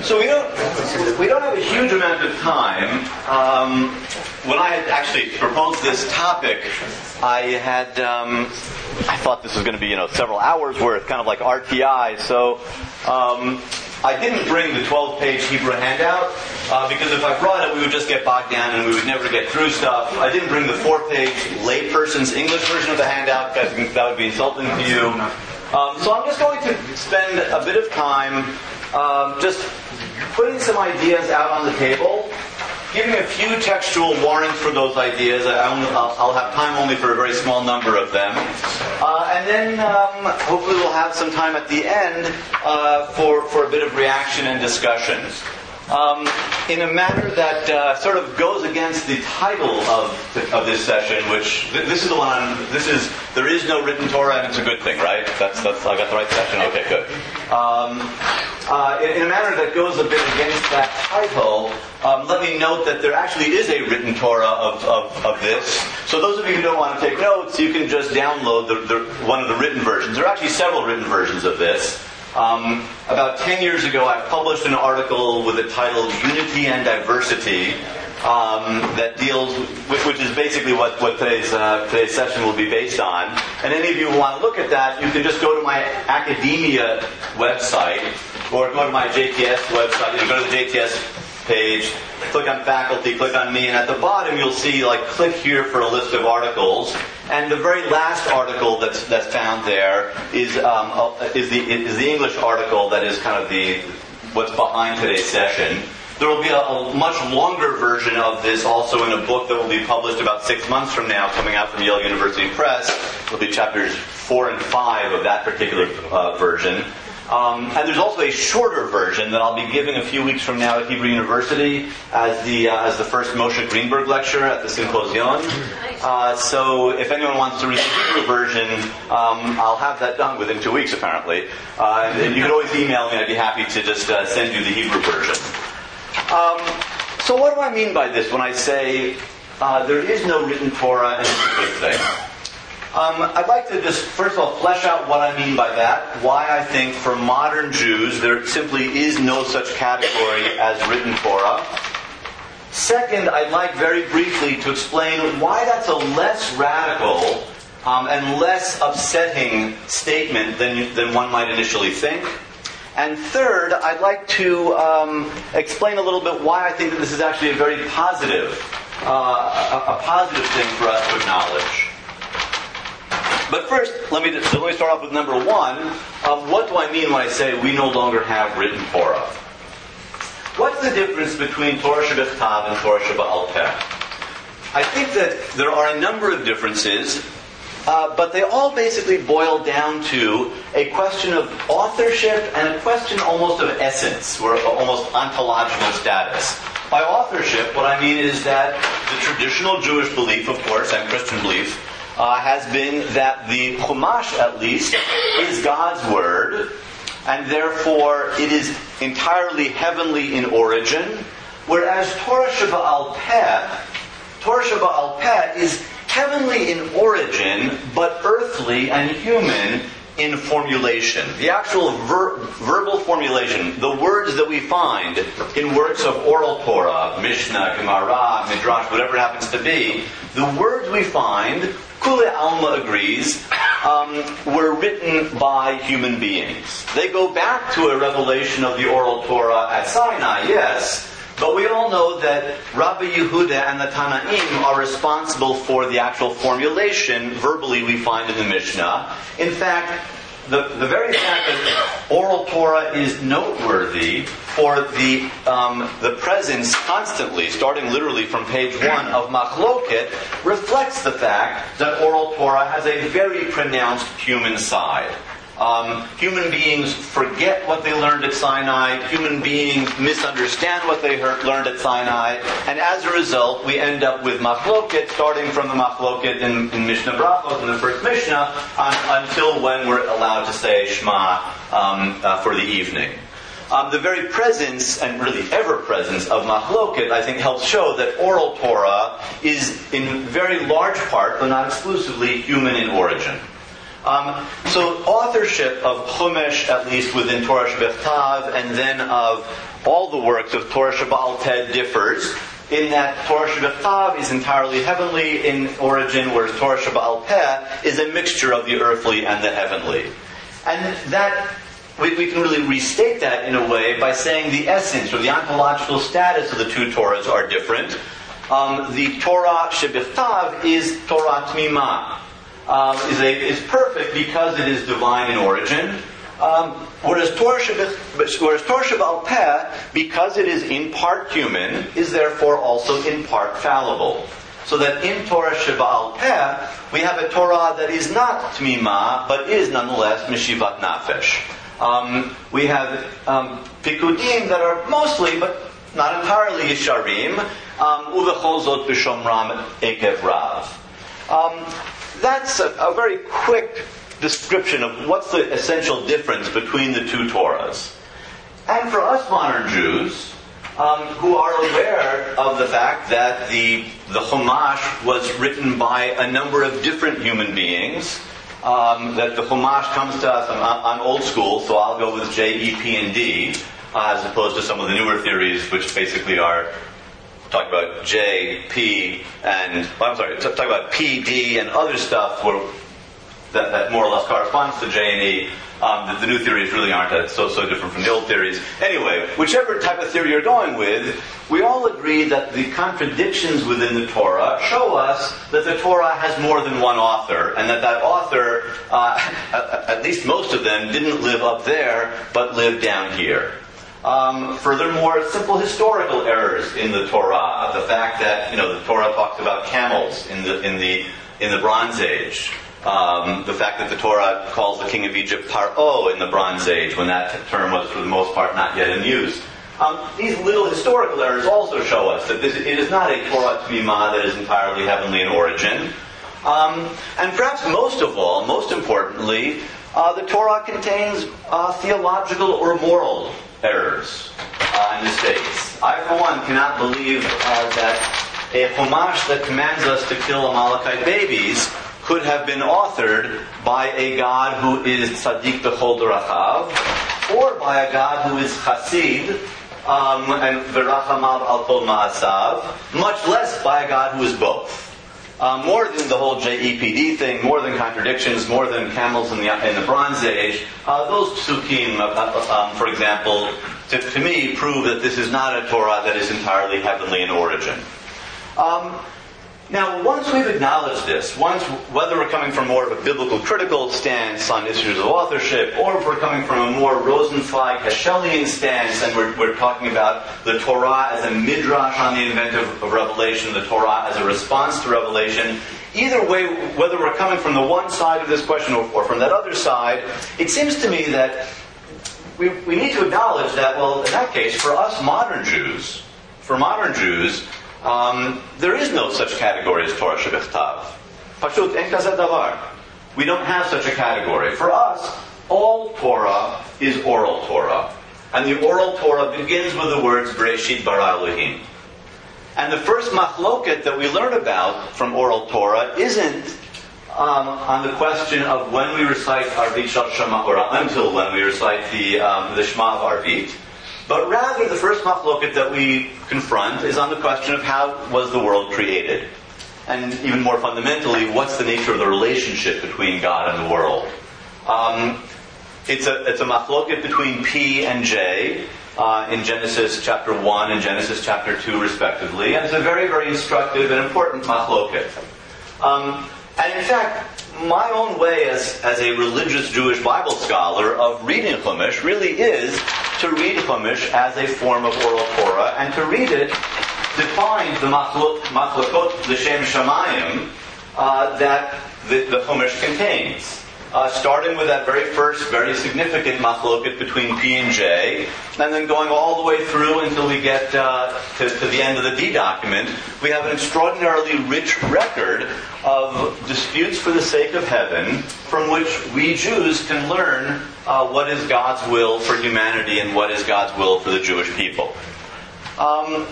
So we don't have a huge amount of time. When I had actually proposed this topic, I thought this was going to be several hours worth, kind of like RTI. So I didn't bring the 12-page Hebrew handout because if I brought it, we would just get bogged down and we would never get through stuff. I didn't bring the 4-page layperson's English version of the handout because that would be insulting to you. So I'm just going to spend a bit of time just putting some ideas out on the table, giving a few textual warrants for those ideas. I'll have time only for a very small number of them. And then hopefully we'll have some time at the end for a bit of reaction and discussion. In a manner that sort of goes against the title of this session, which this is the one there is no written Torah and it's a good thing, right? That's I got the right session? Okay, good. In a manner that goes a bit against that title, let me note that there actually is a written Torah of this. So those of you who don't want to take notes, you can just download one of the written versions. There are actually several written versions of this. About 10 years ago, I published an article with the title Unity and Diversity that deals with, which is basically what today's session will be based on. And any of you who want to look at that, you can just go to my academia website or go to my JTS website. You go to the JTS page, click on faculty, click on me, and at the bottom you'll see click here for a list of articles. And the very last article that's found there is the English article that is kind of what's behind today's session. There will be a much longer version of this also in a book that will be published about 6 months from now, coming out from Yale University Press. It'll be chapters 4 and 5 of that particular version. And there's also a shorter version that I'll be giving a few weeks from now at Hebrew University as the first Moshe Greenberg lecture at the Symposium. So if anyone wants to read the Hebrew version, I'll have that done within 2 weeks apparently. And you can always email me. I'd be happy to just send you the Hebrew version. So what do I mean by this when I say there is no written Torah and it's a good thing? I'd like to just, first of all, flesh out what I mean by that, why I think for modern Jews there simply is no such category as written Torah. Second, I'd like very briefly to explain why that's a less radical and less upsetting statement than one might initially think. And third, I'd like to explain a little bit why I think that this is actually a very positive, a positive thing for us to acknowledge. But first, let me start off with number one. What do I mean when I say we no longer have written Torah? What's the difference between Torah Shebechtav and Torah Sheba'al Peh? I think that there are a number of differences, but they all basically boil down to a question of authorship and a question almost of essence, or almost ontological status. By authorship, what I mean is that the traditional Jewish belief, of course, and Christian belief, has been that the Chumash, at least, is God's Word, and therefore it is entirely heavenly in origin, whereas Torah Sheba'al Peh is heavenly in origin, but earthly and human in formulation. The actual verbal formulation, the words that we find in works of oral Torah, Mishnah, Gemara, Midrash, whatever it happens to be, the words we find, Kule Alma agrees, were written by human beings. They go back to a revelation of the oral Torah at Sinai, yes, but we all know that Rabbi Yehuda and the Tanaim are responsible for the actual formulation, verbally, we find in the Mishnah. In fact, the very fact that oral Torah is noteworthy for the presence constantly, starting literally from page 1 of Machloket, reflects the fact that oral Torah has a very pronounced human side. Human beings forget what they learned at Sinai. Human beings misunderstand what they learned at Sinai. And as a result, we end up with Machloket, starting from the Machloket in Mishnah Brachot, in the first Mishnah, until when we're allowed to say Shema for the evening. The very presence, and really ever-presence, of Machloket, I think, helps show that oral Torah is in very large part, though not exclusively, human in origin. So authorship of Chumash, at least within Torah Shebechtav, and then of all the works of Torah Sheba'al Peh differs, in that Torah Shebechtav is entirely heavenly in origin, whereas Torah Sheba'al Peh is a mixture of the earthly and the heavenly. And that, we can really restate that in a way by saying the essence or the ontological status of the two Torahs are different. The Torah Shebechtav is Torah Tmimah. Is perfect because it is divine in origin, whereas Torah Sheba'al Peh, because it is in part human, is therefore also in part fallible. So that in Torah Sheba'al Peh, we have a Torah that is not Tmimah, but is nonetheless Meshivat Nafesh. We have Pikudim that are mostly, but not entirely, Yisharim, Uvechol Zot B'Shomram Ekev Rav. That's a very quick description of what's the essential difference between the two Torahs. And for us modern Jews, who are aware of the fact that the Chumash was written by a number of different human beings, that the Chumash comes to us on old school, so I'll go with J, E, P, and D, as opposed to some of the newer theories, which basically are talk about J, P, and talk about P, D, and other stuff that more or less corresponds to J and E. The new theories really aren't so different from the old theories. Anyway, whichever type of theory you're going with, we all agree that the contradictions within the Torah show us that the Torah has more than one author, and that author, at least most of them, didn't live up there, but lived down here. Furthermore, simple historical errors in the Torah. The fact that the Torah talks about camels in the Bronze Age. The fact that the Torah calls the king of Egypt Paro in the Bronze Age, when that term was for the most part not yet in use. These little historical errors also show us that it is not a Torah Tmimah that is entirely heavenly in origin. And perhaps most importantly, the Torah contains theological or moral errors and mistakes. I, for one, cannot believe that a Chumash that commands us to kill Amalekite babies could have been authored by a God who is Tzaddik B'chol Dorachav, or by a God who is Chasid, and V'rachamav al Kol Ma'asav, much less by a God who is both. More than the whole JEPD thing, more than contradictions, more than camels in the Bronze Age, those psukim, for example, to me prove that this is not a Torah that is entirely heavenly in origin. Now, once we've acknowledged this, whether we're coming from more of a biblical critical stance on issues of authorship, or if we're coming from a more Rosenzweig Heschelian stance, and we're talking about the Torah as a midrash on the event of Revelation, the Torah as a response to Revelation, either way, whether we're coming from the one side of this question or from that other side, it seems to me that we need to acknowledge that, well, in that case, for us modern Jews, there is no such category as Torah Shebechtav. Pashut en kazeh davar. We don't have such a category. For us, all Torah is oral Torah. And the oral Torah begins with the words Bereshit bara Elohim. And the first machloket that we learn about from oral Torah isn't on the question of when we recite Arvit Shal Shema, or until when we recite the Shema of Arvit. But rather, the first machloket that we confront is on the question of how was the world created. And even more fundamentally, what's the nature of the relationship between God and the world? It's a machloket between P and J in Genesis chapter 1 and Genesis chapter 2 respectively. And it's a very, very instructive and important machloket. And in fact, my own way as a religious Jewish Bible scholar of reading Chumash really is to read Chumash as a form of oral Torah, and to read it defines the machlokot l'shem shamayim that the Chumash contains. Starting with that very first, very significant machloket between P and J, and then going all the way through until we get to the end of the D document, we have an extraordinarily rich record of disputes for the sake of heaven, from which we Jews can learn what is God's will for humanity and what is God's will for the Jewish people.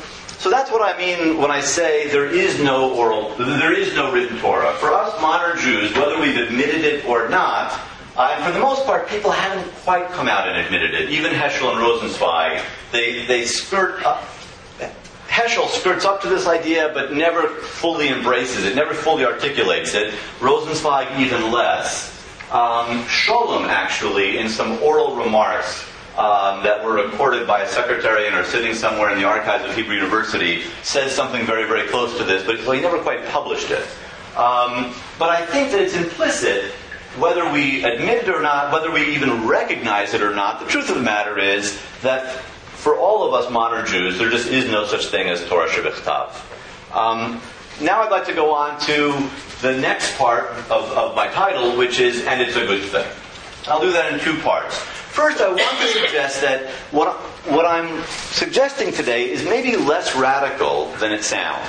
So that's what I mean when I say there is no written Torah. For us modern Jews, whether we've admitted it or not, and for the most part, people haven't quite come out and admitted it. Even Heschel and Rosenzweig, they skirt up. Heschel skirts up to this idea, but never fully embraces it, never fully articulates it. Rosenzweig even less. Sholem, actually, in some oral remarks that were recorded by a secretary and are sitting somewhere in the archives of Hebrew University, says something very, very close to this, but he never quite published it. But I think that it's implicit, whether we admit it or not, whether we even recognize it or not. The truth of the matter is that for all of us modern Jews, there just is no such thing as Torah Shebichtav. Now I'd like to go on to the next part of my title, which is, and it's a good thing. I'll do that in two parts. First, I want to suggest that what I'm suggesting today is maybe less radical than it sounds.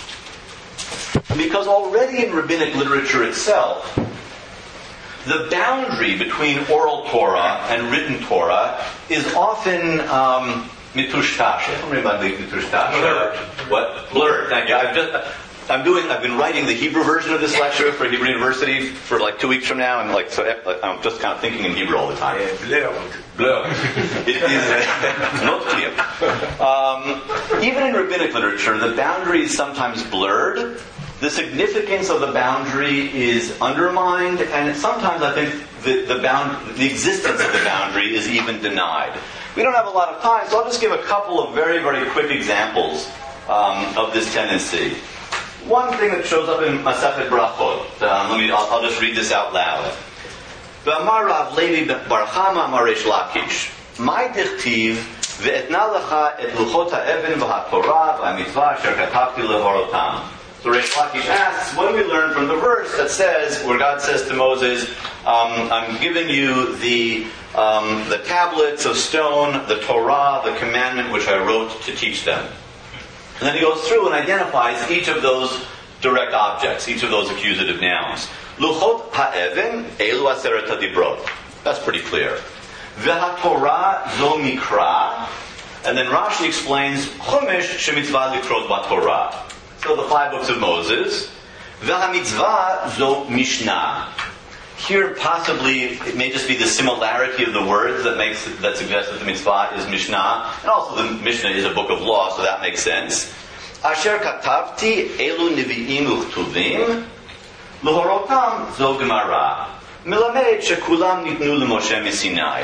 Because already in rabbinic literature itself, the boundary between oral Torah and written Torah is often mitushtash. Blurred. What? Blurred. Thank you. I've been writing the Hebrew version of this lecture for Hebrew University for like 2 weeks from now, and I'm just kind of thinking in Hebrew all the time. Blurred. It is not clear. Even in rabbinic literature, the boundary is sometimes blurred. The significance of the boundary is undermined, and sometimes I think the existence of the boundary is even denied. We don't have a lot of time, so I'll just give a couple of very, very quick examples of this tendency. One thing that shows up in Masechet Brachot, I'll just read this out loud. V'amar Rav Levi bar Chama amar Reish Lakish, my dichtiv ve'etna lecha et luchot ha'even v'haTorah v'hamitzvah asher katavti lehorotam. So Reish Lakish asks, what do we learn from the verse that says, where God says to Moses, I'm giving you the tablets of stone, the Torah, the commandment which I wrote to teach them. And then he goes through and identifies each of those direct objects, each of those accusative nouns. Luchot ha'even, elu aseret hadibrot. That's pretty clear. V'haTorah zo mikra. And then Rashi explains, Chumash shemitzvah likrot b'Torah. So the 5 books of Moses. V'hamitzvah zo mishnah. Here possibly it may just be the similarity of the words that suggests that the mitzvah is mishnah. And also the mishnah is a book of law, so that makes sense. Asher katavti elu nevi'im uchtuvim l'horotam zo gemara. Milamed shekulam nitnu l'Moshe misinai.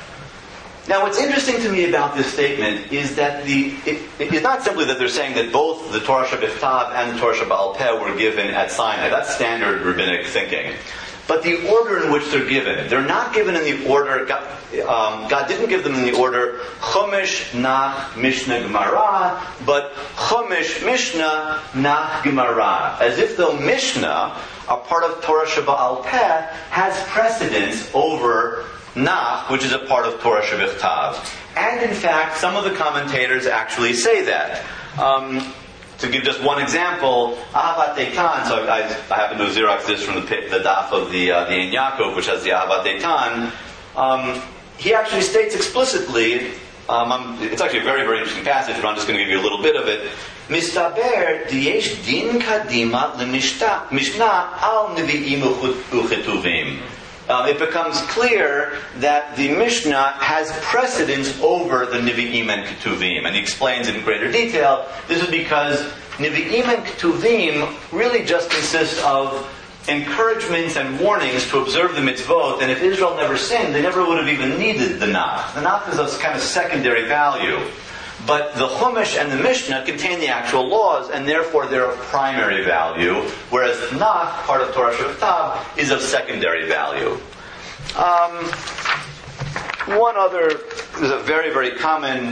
Now, what's interesting to me about this statement is that it's not simply that they're saying that both the Torah Shebichtav and the Torah Sheba'al Peh were given at Sinai. That's standard rabbinic thinking. But the order in which they're given, they're not given in the order, God didn't give them in the order Chumash, Nach, Mishnah, Gemara, but Chumash, Mishnah, Nach, Gemara. As if the Mishnah, a part of Torah Sheba'al Peh, has precedence over Nach, which is a part of Torah Shebichtav. And in fact, some of the commentators actually say that. To give just one example, Ahavat Eitan, so I happen to Xerox this from the daf of the Ein Yaakov, which has the Ahavat Eitan. He actually states explicitly, it's actually a very, very interesting passage, but I'm just going to give you a little bit of it. Mistaber diyesh din kadima lemishnah al nevi'im uchetuvim. It becomes clear that the Mishnah has precedence over the Nevi'im and Ketuvim. And he explains in greater detail, this is because Nevi'im and Ketuvim really just consist of encouragements and warnings to observe the mitzvot, and if Israel never sinned, they never would have even needed the Nach. The Nach is a kind of secondary value. But the Chumash and the Mishnah contain the actual laws, and therefore they're of primary value, whereas the Nach, part of Torah Shebichtav, is of secondary value. There's a very, very common,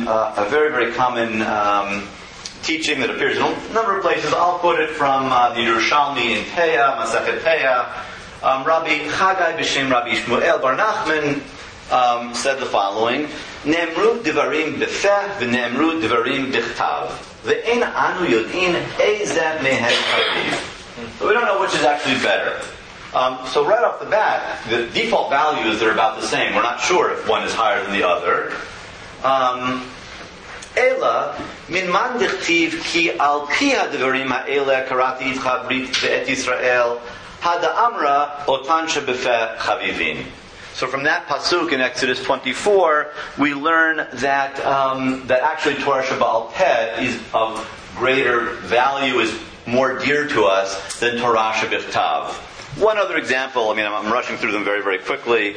teaching that appears in a number of places. I'll quote it from the Yerushalmi in Peah, Masechet Peah. Rabbi Chagai b'Shem Rabbi Shmuel Bar Nachman said the following: Ne'emru divarim b'feh v'ne'emru divarim b'chtav ve'en anu yod'in eizeh mehem chaviv. So we don't know which is actually better. So right off the bat, the default values are about the same. We're not sure if one is higher than the other. Elu Ela min man dichtiv ki al pi hadvarim ha'ela karati itcha brit ve'et Yisrael hada amra otan shebefeh chavivin. So from that pasuk in Exodus 24, we learn that that actually Torah Shebaal Peh is of greater value, is more dear to us than Torah Shebichtav. One other example, I'm rushing through them very, very quickly.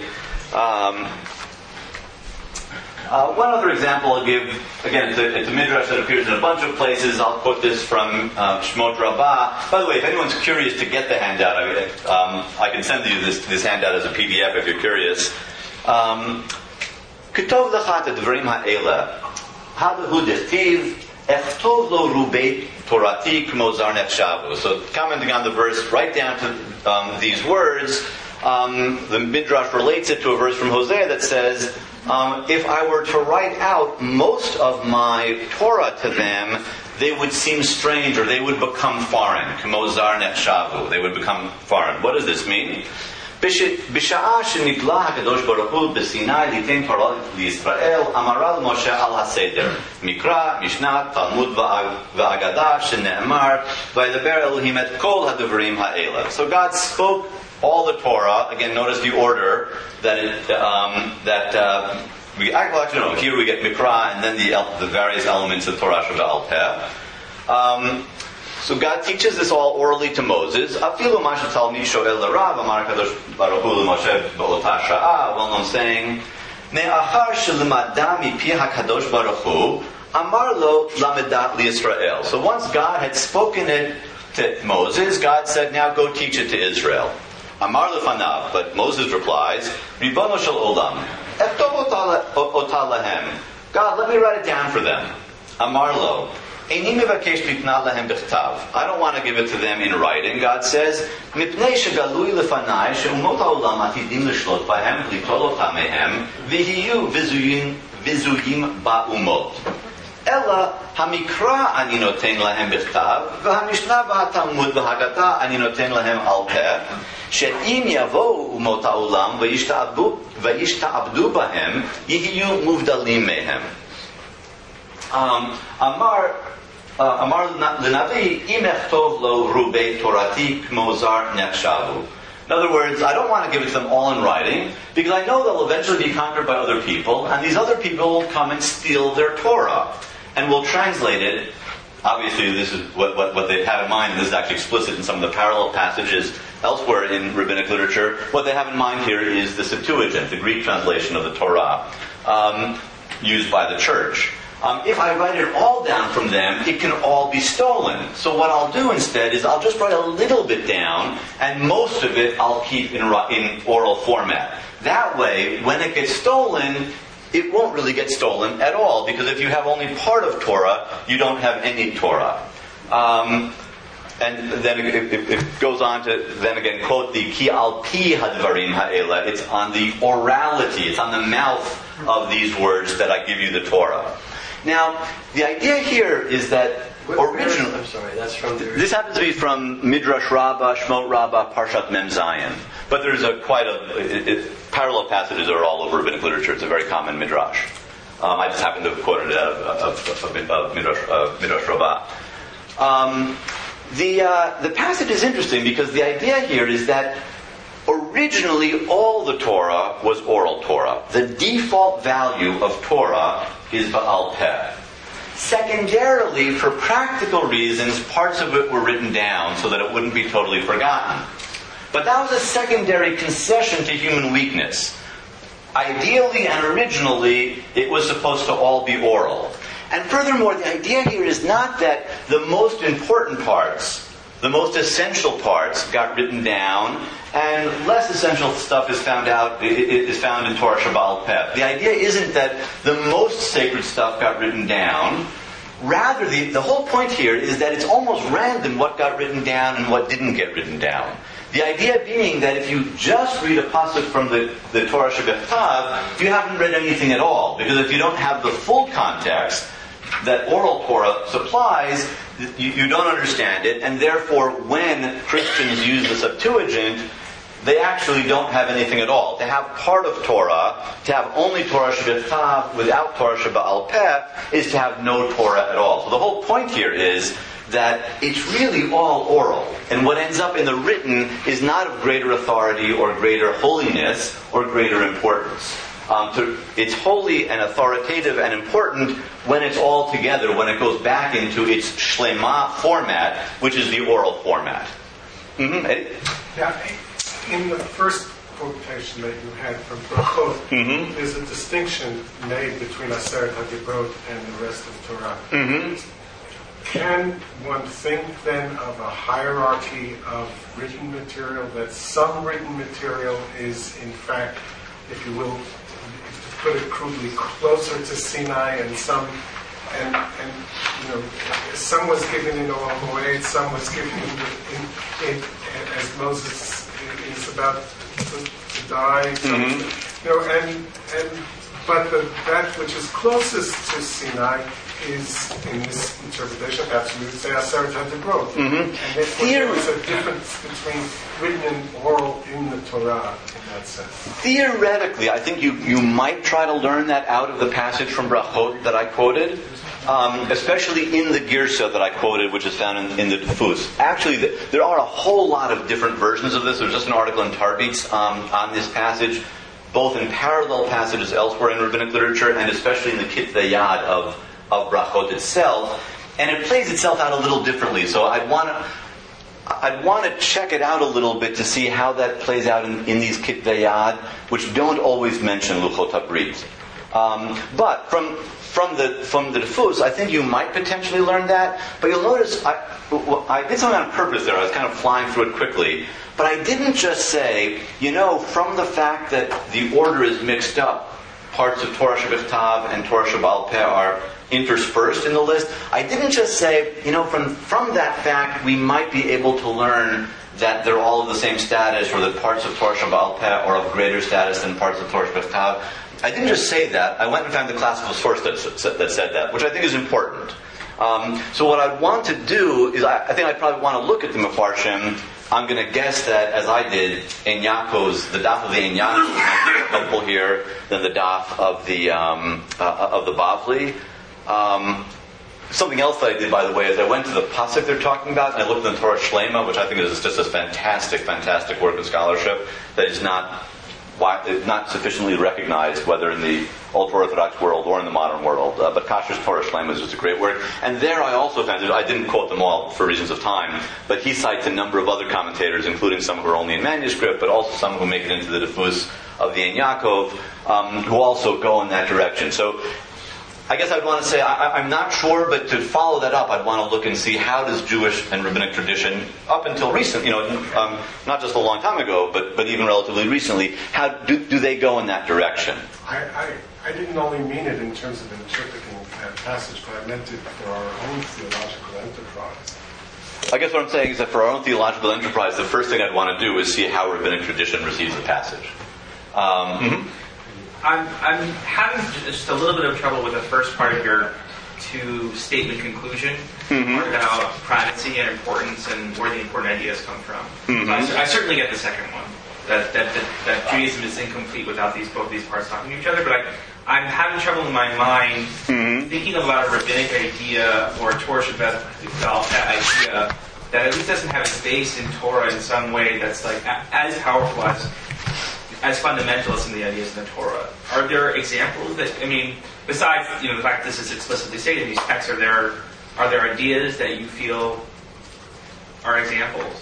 One other example I'll give, again, it's a midrash that appears in a bunch of places. I'll quote this from Shmot Rabbah. By the way, if anyone's curious to get the handout, I can send you this handout as a PDF if you're curious. Ketov lechat advarim ha'ela, hadahu dechtiv, echtov lo rubei torati kmo zar nechshavu. So commenting on the verse, right down to these words, the midrash relates it to a verse from Hosea that says, if I were to write out most of my Torah to them, they would seem strange, or they would become foreign. Kmo zar nechshavu. They would become foreign. What does this mean? B'sha'ah shenitla HaKadosh Baruch Hu b'Sinai litin Torah l'Yisrael amara l'Moshe al HaSeder Mikra, Mishnah, Talmud v'Agadah shene'emar v'yidaber Elohim et kol hadvarim ha'ela. So God spoke all the Torah. Again, notice the order that here we get Mikra and then the various elements of Torah Shebaal Peh. So God teaches this all orally to Moses. Afilu ma shetalmid shoel l'Rav amar HaKadosh Baruch Hu l'Moshe b'ota sha'ah, well-known saying, Me'achar shelimada mipi HaKadosh Baruch Hu amar lo lamedat liYisrael. So once God had spoken it to Moses, God said, now go teach it to Israel. Amar lefanav, but Moses replies, Ribono shel olam, ektov ota lahem. God, let me write it down for them. Amar lo, eini mevakesh litna lahem b'chtav. I don't want to give it to them in writing. God says, Mipnei shegalui lefanai she'umot ha'olam atidim l'shlot bahem v'litol ota mehem v'hiyu vizuyim ba'umot. Ela hamikra ani noten lahem b'chtav v'hamishna v'hatalmud v'hagata ani noten lahem al peh she'im yavo umot ha'olam v'yishta'abdu bahem yihiyu muvdalim mehem. Amar l'navi im echtov lo rubei torati kmo zar nechshavu. In other words, I don't want to give it to them all in writing, because I know they'll eventually be conquered by other people, and these other people will come and steal their Torah, and will translate it. Obviously, this is what they have in mind, and this is actually explicit in some of the parallel passages elsewhere in rabbinic literature. What they have in mind here is the Septuagint, the Greek translation of the Torah, used by the church. If I write it all down from them, it can all be stolen. So what I'll do instead is I'll just write a little bit down, and most of it I'll keep in oral format. That way, when it gets stolen, it won't really get stolen at all, because if you have only part of Torah, you don't have any Torah. And then it goes on to then again quote the ki al pi hadvarim ha'ela. It's on the orality, it's on the mouth of these words that I give you the Torah. Now, the idea here is that originally... I'm sorry, that's from the... This happens to be from Midrash Rabbah, Shmot Rabbah, Parshat Mem Zayin. But there's parallel passages are all over rabbinic literature. It's a very common midrash. I just happen to have quoted it out of Midrash Rabbah. The passage is interesting because the idea here is that originally all the Torah was oral Torah. The default value of Torah is Baal Peh. Secondarily, for practical reasons, parts of it were written down so that it wouldn't be totally forgotten. But that was a secondary concession to human weakness. Ideally and originally, it was supposed to all be oral. And furthermore, the idea here is not that the most important parts, the most essential parts, got written down, and less essential stuff is found in Torah Shebaal Peh. The idea isn't that the most sacred stuff got written down. Rather, the whole point here is that it's almost random what got written down and what didn't get written down. The idea being that if you just read a pasuk from the Torah Shebichtav, you haven't read anything at all. Because if you don't have the full context that oral Torah supplies, you don't understand it, and therefore when Christians use the Septuagint, they actually don't have anything at all. To have part of Torah, to have only Torah Shebechtav without Torah Sheba'al Peh, is to have no Torah at all. So the whole point here is that it's really all oral. And what ends up in the written is not of greater authority or greater holiness or greater importance. It's holy and authoritative and important when it's all together, when it goes back into its shlema format, which is the oral format. Mm-hmm. Eddie? Yeah, in the first quotation that you had from Brachot, there's a distinction made between Aseret HaDibrot and the rest of Torah. Can one think then of a hierarchy of written material, that some written material is in fact, if you will, to put it crudely, closer to Sinai, and some some was given in Oral Moed, some was given in as Moses is about to die. But that which is closest to Sinai is, in this interpretation, perhaps we would say Aseret HaDibrot. And therefore there is a difference between written and oral in the Torah in that sense. Theoretically, I think you might try to learn that out of the passage from Brachot that I quoted, especially in the Girsa that I quoted, which is found in the Tefus. Actually, there are a whole lot of different versions of this. There's just an article in Tarbitz on this passage, both in parallel passages elsewhere in rabbinic literature and especially in the Kitvei Yad of Brachot itself, and it plays itself out a little differently. So I'd want to check it out a little bit to see how that plays out in these Kitvei Yad, which don't always mention Luchot HaBrit. But from the Tefus, I think you might potentially learn that. But you'll notice I did something on purpose there. I was kind of flying through it quickly. But I didn't just say, from the fact that the order is mixed up, parts of Torah Shebechtav and Torah Sheba'al Peh are interspersed in the list. I didn't just say, from that fact, we might be able to learn that they're all of the same status, or that parts of Torah Sheba'al Peh are of greater status than parts of Torah Shebechtav. I didn't just say that. I went and found the classical source that said that, which I think is important. So what I'd want to do is, I think I'd probably want to look at the Mefarshim. I'm going to guess that, as I did, the daf of the Ein Yaakov is more helpful here than the daf of the Bavli. Something else that I did, by the way, is I went to the pasuk they're talking about, and I looked in the Torah Shlema, which I think is just a fantastic, fantastic work of scholarship that is not sufficiently recognized, whether in the ultra-Orthodox world or in the modern world. But Kasher's Torah Shlema is just a great work. And there I also found, I didn't quote them all for reasons of time, but he cites a number of other commentators, including some who are only in manuscript, but also some who make it into the Tefus of the Ein Yaakov, who also go in that direction. So I guess I'd want to say, I'm not sure, but to follow that up, I'd want to look and see how does Jewish and rabbinic tradition, up until recent, not just a long time ago, but even relatively recently, how do they go in that direction? I didn't only mean it in terms of interpreting that passage, but I meant it for our own theological enterprise. I guess what I'm saying is that for our own theological enterprise, the first thing I'd want to do is see how rabbinic tradition receives the passage. I'm having just a little bit of trouble with the first part of your two-statement conclusion about primacy and importance and where the important ideas come from. So I certainly get the second one, that Judaism is incomplete without both these parts talking to each other, but I'm having trouble in my mind thinking about a rabbinic idea or a Torah Sheba'al Peh idea that at least doesn't have its base in Torah in some way that's like as powerful as fundamental as some of the ideas in the Torah. Are there examples that, besides the fact that this is explicitly stated in these texts, are there ideas that you feel are examples?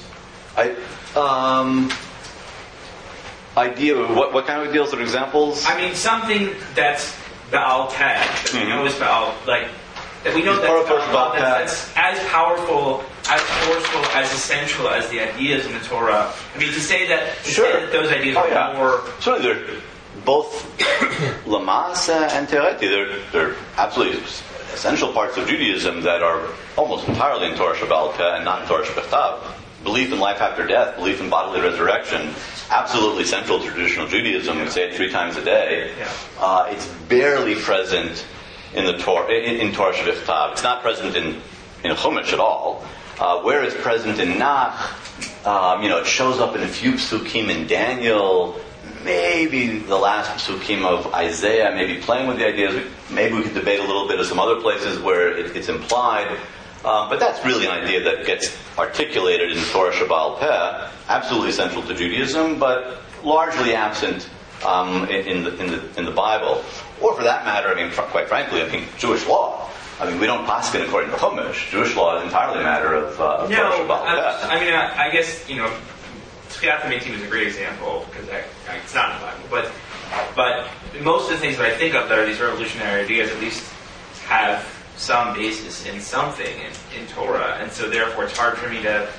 Idea? What kind of ideas are examples? Something that's Ba'al Peh, that we know is Ba'al, that we know that's as powerful, as forceful, as essential as the ideas in the Torah. To say that those ideas are more... Certainly they're both Lamasa and Tereti. They're absolutely essential parts of Judaism that are almost entirely in Torah Sheba'al Peh and not in Torah Shebechtav. Belief in life after death, belief in bodily resurrection, absolutely central to traditional Judaism. We say it 3 times a day. It's barely present in the Torah, in Torah Shebechtav. It's not present in Chumash at all. where it's present in Nach. It shows up in a few psukim in Daniel. Maybe the last psukim of Isaiah, maybe playing with the ideas. Maybe we could debate a little bit of some other places where it's implied. But that's really an idea that gets articulated in Torah Shebaal Peh, absolutely central to Judaism, but largely absent in the Bible. Or for that matter, quite frankly, Jewish law. We don't paskin according to Chumash. Jewish law is entirely a matter of Torah Shebaal Peh. I guess, Tchiat HaMetim is a great example, because it's not in the Bible. But most of the things that I think of that are these revolutionary ideas at least have some basis in something in Torah, and so therefore it's hard for me to...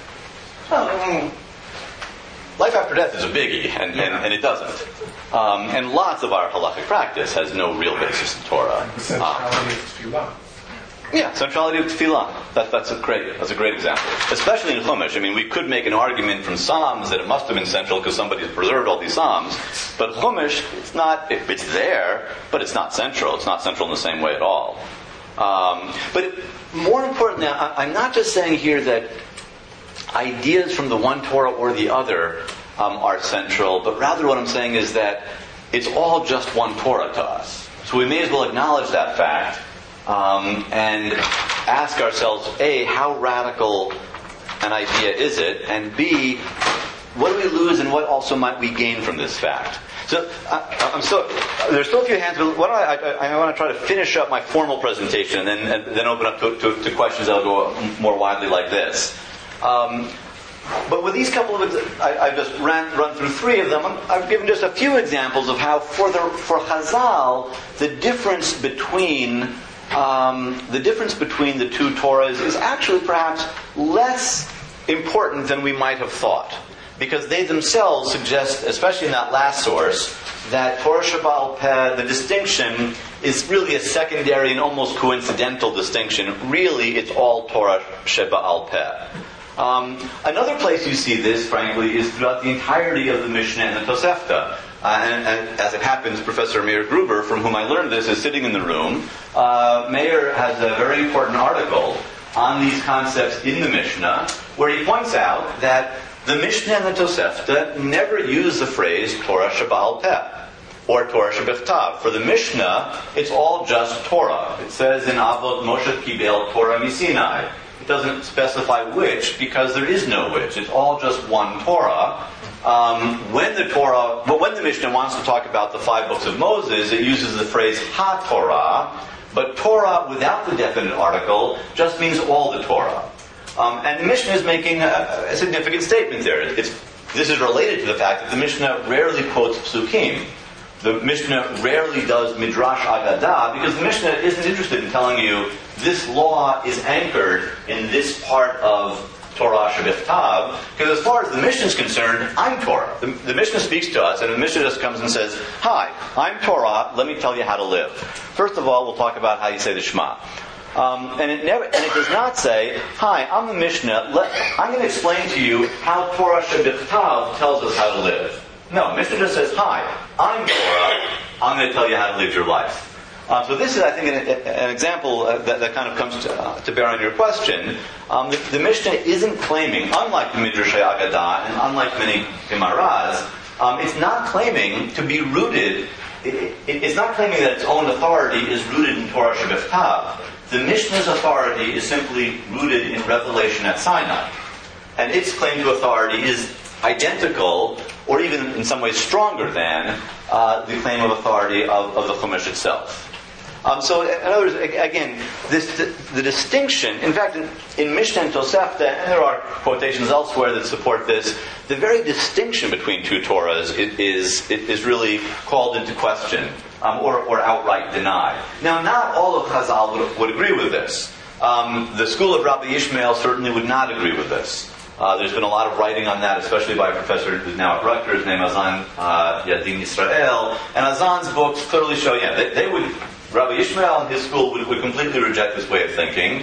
Life after death is a biggie, and it doesn't. And lots of our halachic practice has no real basis in Torah. The centrality of tefillah. Yeah, centrality of tefillah. That's a great example. Especially in Chumash. We could make an argument from Psalms that it must have been central because somebody has preserved all these Psalms. But Chumash, it's there, but it's not central. It's not central in the same way at all. But more importantly, I'm not just saying here that ideas from the one Torah or the other are central, but rather what I'm saying is that it's all just one Torah to us. So we may as well acknowledge that fact and ask ourselves, A, how radical an idea is it? And B, what do we lose and what also might we gain from this fact? So there's still a few hands, but I want to try to finish up my formal presentation and then open up to questions that'll go more widely like this. But with these couple of, I've just run through three of them. I've given just a few examples of how for Chazal the difference between the two Torahs is actually perhaps less important than we might have thought. Because they themselves suggest, especially in that last source, that Torah Shebaal Peh, the distinction, is really a secondary and almost coincidental distinction. Really, it's all Torah Shebaal Peh. Another place you see this, frankly, is throughout the entirety of the Mishnah and the Tosefta. And as it happens, Professor Meir Gruber, from whom I learned this, is sitting in the room. Meir has a very important article on these concepts in the Mishnah, where he points out that the Mishnah and the Tosefta never use the phrase Torah Shebaal Peh or Torah Shebichtav. For the Mishnah, it's all just Torah. It says in Avot Moshe Kibel Torah Misinai. It doesn't specify which, because there is no which. It's all just one Torah. When the Mishnah wants to talk about the 5 books of Moses, it uses the phrase Ha-Torah, but Torah without the definite article just means all the Torah. And the Mishnah is making a significant statement there. This is related to the fact that the Mishnah rarely quotes psukim. The Mishnah rarely does Midrash Agadah, because the Mishnah isn't interested in telling you this law is anchored in this part of Torah Shebichtav, because as far as the Mishnah is concerned, I'm Torah. The Mishnah speaks to us, and the Mishnah just comes and says, "Hi, I'm Torah, let me tell you how to live." First of all, we'll talk about how you say the Shema. And it does not say, "Hi, I'm the Mishnah. I'm going to explain to you how Torah Shebichtav tells us how to live." No, Mishnah just says, "Hi, I'm Torah. I'm going to tell you how to live your life." So this is, I think, an example that kind of comes to bear on your question. The Mishnah isn't claiming, unlike the Midrashei Agadah and unlike many Gemaras, it's not claiming to be rooted. It's not claiming that its own authority is rooted in Torah Shebichtav. The Mishnah's authority is simply rooted in revelation at Sinai. And its claim to authority is identical, or even in some ways stronger than, the claim of authority of the Chumash itself. So, in other words, again, the distinction, in fact, in Mishnah and Tosefta, and there are quotations elsewhere that support this, the very distinction between two Torahs is really called into question, or outright denied. Now, not all of Chazal would agree with this. The school of Rabbi Ishmael certainly would not agree with this. There's been a lot of writing on that, especially by a professor who's now at Rutgers named Azan Yadin Yisrael. And Azan's books clearly show, they would, Rabbi Ishmael and his school would completely reject this way of thinking.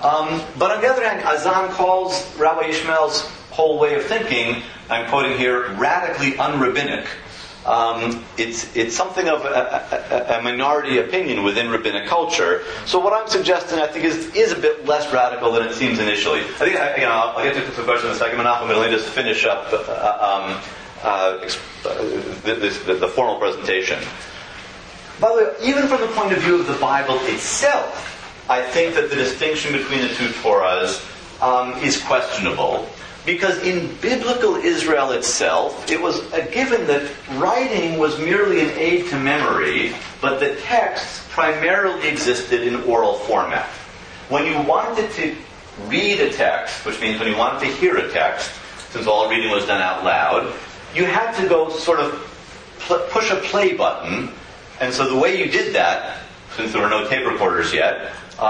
But on the other hand, Azan calls Rabbi Ishmael's whole way of thinking, I'm quoting here, radically unrabbinic. It's something of a minority opinion within rabbinic culture. So what I'm suggesting, I think, is a bit less radical than it seems initially. I think, I'll get to some questions in a second, but I'm going to just finish up the formal presentation. By the way, even from the point of view of the Bible itself, I think that the distinction between the two Torahs is questionable. Because in biblical Israel itself, it was a given that writing was merely an aid to memory, but the texts primarily existed in oral format. When you wanted to read a text, which means when you wanted to hear a text, since all reading was done out loud, you had to go sort of push a play button. And so the way you did that, since there were no tape recorders yet,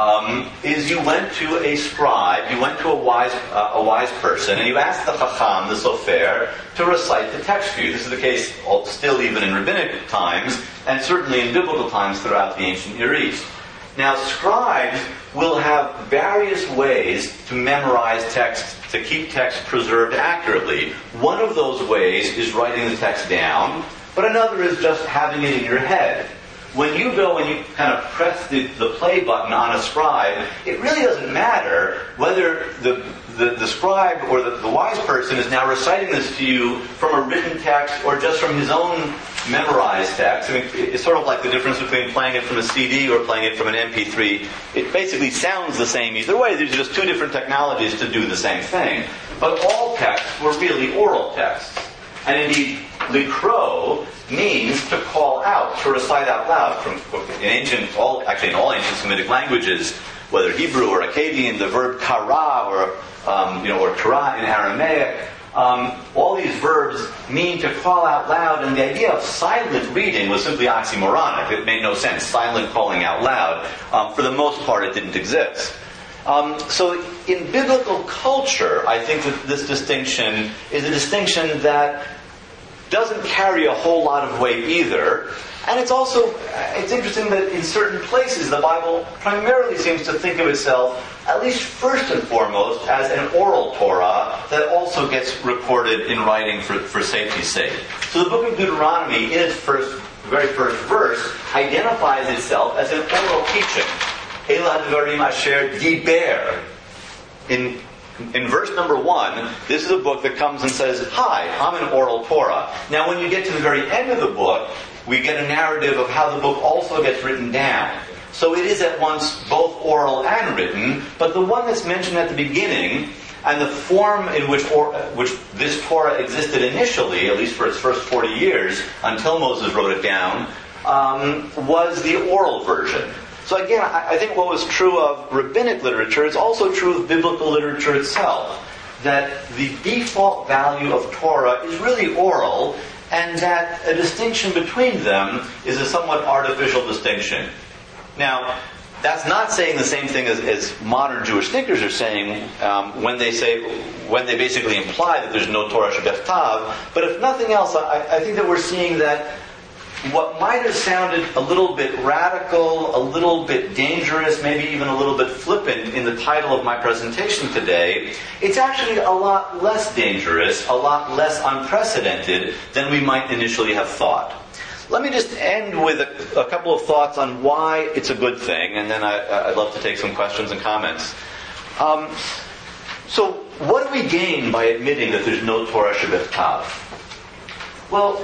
is you went to a scribe, you went to a wise person, and you asked the Chacham, the Sofer, to recite the text for you. This is the case still even in rabbinic times, and certainly in biblical times throughout the ancient Near East. Now, scribes will have various ways to memorize text, to keep text preserved accurately. One of those ways is writing the text down, but another is just having it in your head. When you go and you kind of press the play button on a scribe, it really doesn't matter whether the scribe or the wise person is now reciting this to you from a written text or just from his own memorized text. I mean, it's sort of like the difference between playing it from a CD or playing it from an MP3. It basically sounds the same either way. These are just two different technologies to do the same thing. But all texts were really oral texts. And indeed, likro means to call out, to recite out loud. In all ancient Semitic languages, whether Hebrew or Akkadian, the verb kara or kara in Aramaic, all these verbs mean to call out loud, and the idea of silent reading was simply oxymoronic. It made no sense. Silent calling out loud. For the most part, it didn't exist. So in biblical culture, I think that this distinction is a distinction that doesn't carry a whole lot of weight either. And it's interesting that in certain places the Bible primarily seems to think of itself, at least first and foremost, as an oral Torah that also gets recorded in writing for safety's sake. So the book of Deuteronomy, in its very first verse, identifies itself as an oral teaching. Elah Dvarim Asher Diber. In verse number 1, this is a book that comes and says, "Hi, I'm an oral Torah." Now, when you get to the very end of the book, we get a narrative of how the book also gets written down. So it is at once both oral and written, but the one that's mentioned at the beginning, and the form in which this Torah existed initially, at least for its first 40 years, until Moses wrote it down, was the oral version. So again, I think what was true of rabbinic literature is also true of biblical literature itself. That the default value of Torah is really oral, and that a distinction between them is a somewhat artificial distinction. Now, that's not saying the same thing as modern Jewish thinkers are saying when they basically imply that there's no Torah Shebechtav. But if nothing else, I think that we're seeing that what might have sounded a little bit radical, a little bit dangerous, maybe even a little bit flippant in the title of my presentation today, it's actually a lot less dangerous, a lot less unprecedented than we might initially have thought. Let me just end with a couple of thoughts on why it's a good thing, and then I'd love to take some questions and comments. So, what do we gain by admitting that there's no Torah Shebechtav? Well,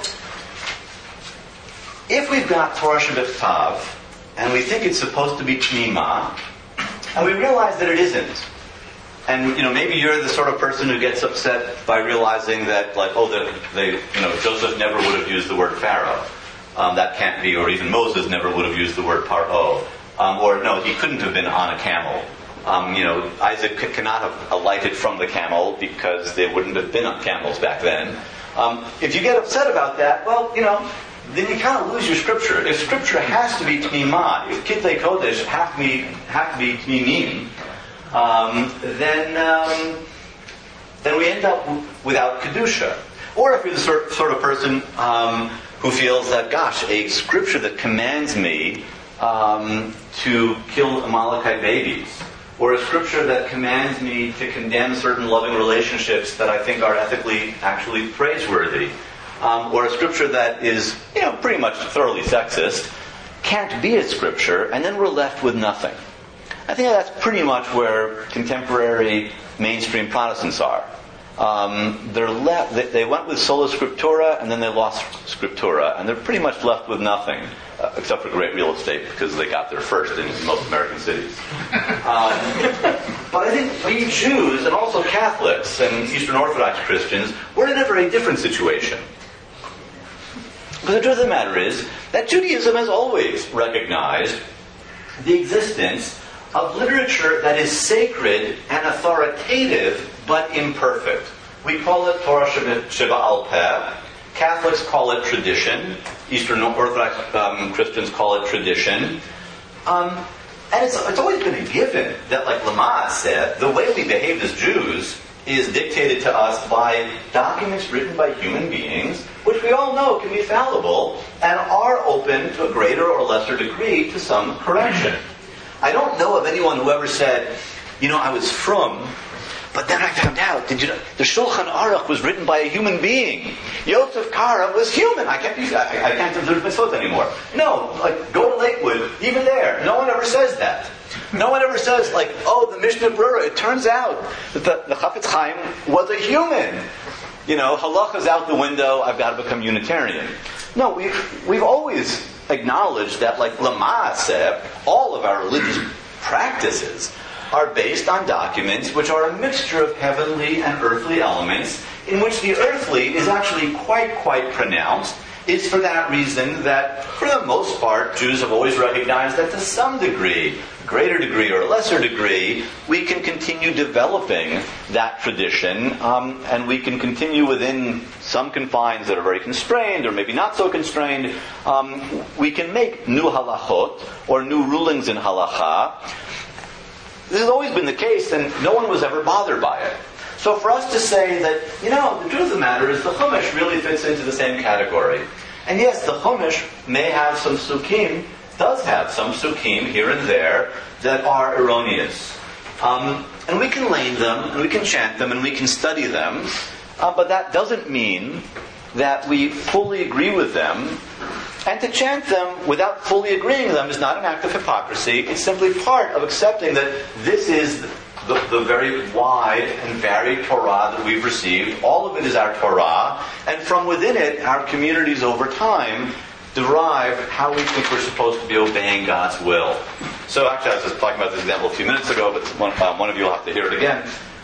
if we've got Torah Shebechtav, and we think it's supposed to be Tmima, and we realize that it isn't, and maybe you're the sort of person who gets upset by realizing that, Joseph never would have used the word Pharaoh. That can't be, or even Moses never would have used the word Paro. Or no, he couldn't have been on a camel. Isaac cannot have alighted from the camel because there wouldn't have been camels back then. If you get upset about that, well, then you kind of lose your scripture. If scripture has to be Tmimah, if Kitlei Kodesh have to be Tmimim, then we end up without Kedusha. Or if you're the sort of person who feels that, a scripture that commands me to kill Amalekite babies, or a scripture that commands me to condemn certain loving relationships that I think are ethically actually praiseworthy, or a scripture that is, pretty much thoroughly sexist, can't be a scripture, and then we're left with nothing. I think that's pretty much where contemporary mainstream Protestants are. They went with sola scriptura, and then they lost scriptura, and they're pretty much left with nothing, except for great real estate, because they got there first in most American cities. But I think we Jews, and also Catholics and Eastern Orthodox Christians, we're in a very different situation. But the truth of the matter is that Judaism has always recognized the existence of literature that is sacred and authoritative, but imperfect. We call it Torah Sheba'al Peh. Catholics call it tradition. Eastern Orthodox Christians call it tradition. And it's always been a given that, like Lama said, the way we behave as Jews is dictated to us by documents written by human beings, which we all know can be fallible and are open to a greater or lesser degree to some correction. I don't know of anyone who ever said, I was frum, but then I found out, did you know, the Shulchan Aruch was written by a human being. Yosef Kara was human. I can't observe mitzvot anymore. No, go to Lakewood, even there, no one ever says that. No one ever says, the Mishnah Brura, it turns out that the Chafetz Chaim was a human. Halacha's out the window, I've got to become Unitarian. No, we've always acknowledged that, like Lama said, all of our religious practices are based on documents which are a mixture of heavenly and earthly elements, in which the earthly is actually quite pronounced. It's for that reason that, for the most part, Jews have always recognized that to some degree, greater degree or lesser degree, we can continue developing that tradition, and we can continue within some confines that are very constrained, or maybe not so constrained. We can make new halachot, or new rulings in halacha. This has always been the case, and no one was ever bothered by it. So for us to say that, the truth of the matter is the Chumash really fits into the same category. And yes, the Chumash may have some psukim, does have some psukim here and there that are erroneous. And we can lane them, and we can chant them, and we can study them. But that doesn't mean that we fully agree with them. And to chant them without fully agreeing with them is not an act of hypocrisy. It's simply part of accepting that this is the very wide and varied Torah that we've received. All of it is our Torah. And from within it, our communities over time derive how we think we're supposed to be obeying God's will. So actually, I was just talking about this example a few minutes ago, but one of you will have to hear it again.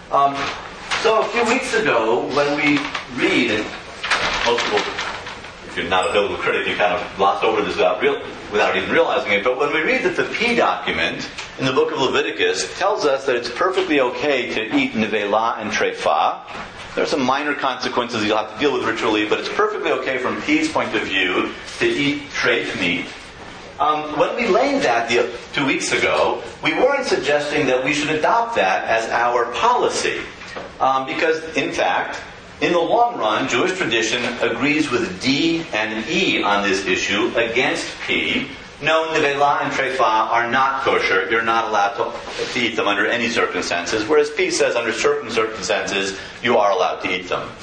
So a few weeks ago, when we read, and most people, if you're not a biblical critic, you kind of gloss over this without even realizing it, but when we read that the P document in the book of Leviticus tells us that it's perfectly okay to eat nevela and trefa. There are some minor consequences you'll have to deal with ritually, but it's perfectly okay from P's point of view to eat treif meat. When we laid that 2 weeks ago, we weren't suggesting that we should adopt that as our policy. Because, in fact, in the long run, Jewish tradition agrees with D and E on this issue against P. No, nevela and trefa are not kosher. You're not allowed to eat them under any circumstances, whereas P says under certain circumstances you are allowed to eat them.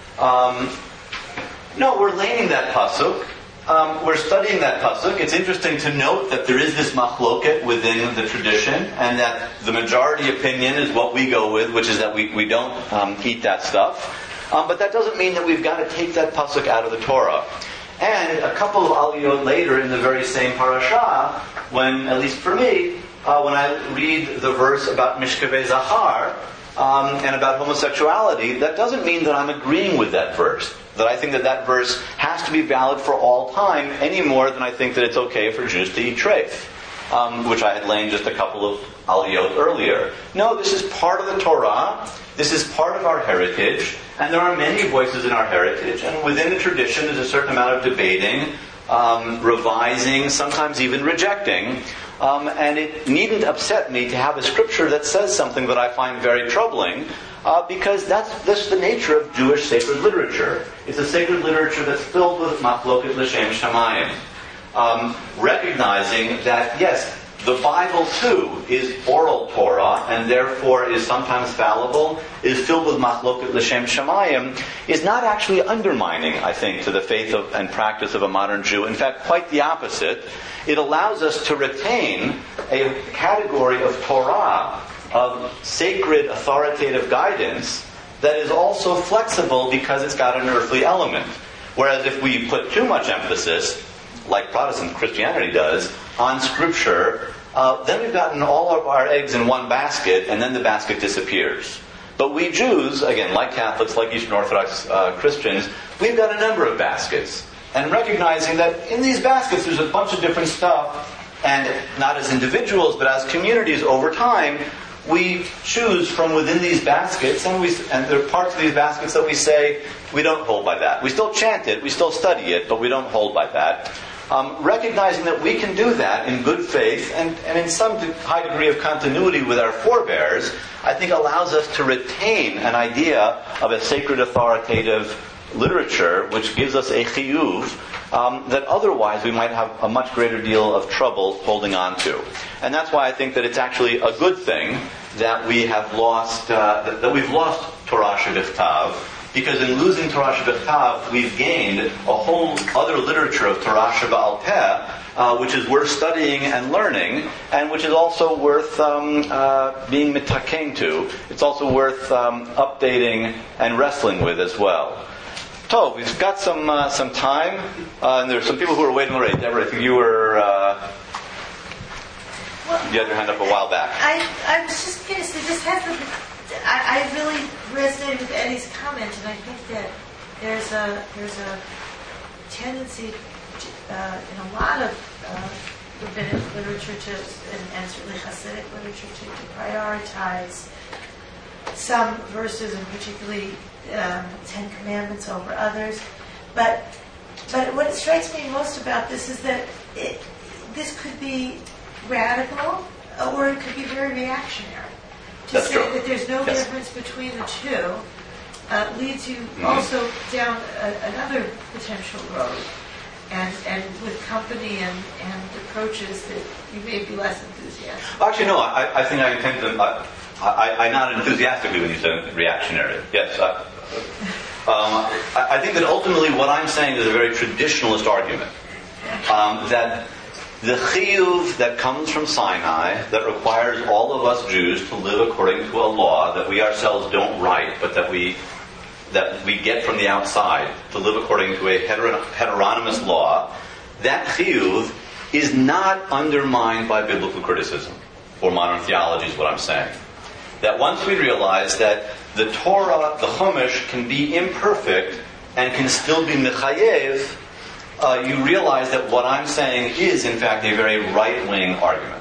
No, we're laning that pasuk. We're studying that pasuk. It's interesting to note that there is this machloket within the tradition, and that the majority opinion is what we go with, which is that we don't eat that stuff. But that doesn't mean that we've got to take that pasuk out of the Torah. And a couple of aliyot later in the very same parasha, when, at least for me, when I read the verse about Mishkaveh Zachar and about homosexuality, that doesn't mean that I'm agreeing with that verse. That I think that verse has to be valid for all time, any more than I think that it's okay for Jews to eat treif, which I had laid just a couple of aliyot earlier. No, this is part of the Torah. This is part of our heritage, and there are many voices in our heritage, and within the tradition there's a certain amount of debating, revising, sometimes even rejecting, and it needn't upset me to have a scripture that says something that I find very troubling, because that's the nature of Jewish sacred literature. It's a sacred literature that's filled with machloket l'shem shamayim. Recognizing that, yes, the Bible, too, is oral Torah, and therefore is sometimes fallible, is filled with machloket l'shem shamayim, is not actually undermining, I think, to the faith and practice of a modern Jew. In fact, quite the opposite. It allows us to retain a category of Torah, of sacred authoritative guidance, that is also flexible because it's got an earthly element. Whereas if we put too much emphasis, like Protestant Christianity does, on Scripture, then we've gotten all of our eggs in one basket, and then the basket disappears. But we Jews, again, like Catholics, like Eastern Orthodox Christians, we've got a number of baskets. And recognizing that in these baskets there's a bunch of different stuff, and not as individuals, but as communities over time, we choose from within these baskets, and there are parts of these baskets that we say, we don't hold by that. We still chant it, we still study it, but we don't hold by that. Recognizing that we can do that in good faith and in some high degree of continuity with our forebears, I think allows us to retain an idea of a sacred authoritative literature which gives us a chiyuv that otherwise we might have a much greater deal of trouble holding on to. And that's why I think that it's actually a good thing that we have lost, that we've lost Torah Shebechtav, because in losing Torah Shebechtav, we've gained a whole other literature of Torah Sheba'al Peh, which is worth studying and learning, and which is also worth being mitaken to. It's also worth updating and wrestling with as well. So, we've got some time, and there's some people who are waiting already. Deborah, I think you were... you had your hand up a while back. I was just going to say, this has I really resonated with Eddie's comment, and I think that there's a tendency in a lot of rabbinic literature and certainly Hasidic literature to prioritize some verses, and particularly Ten Commandments over others. But what strikes me most about this is that this could be radical, or it could be very reactionary. To That's say true. that there's no difference between the two leads you also down another potential road, and with company and approaches that you may be less enthusiastic. Actually, no. I think I tend to. I nodded enthusiastically when you said reactionary. Yes. I think that ultimately what I'm saying is a very traditionalist argument. That the chiyuv that comes from Sinai, that requires all of us Jews to live according to a law that we ourselves don't write, but that we get from the outside, to live according to a heteronymous law, that chiyuv is not undermined by biblical criticism or modern theology is what I'm saying. That once we realize that the Torah, the Chumash, can be imperfect and can still be mechayev, you realize that what I'm saying is, in fact, a very right-wing argument.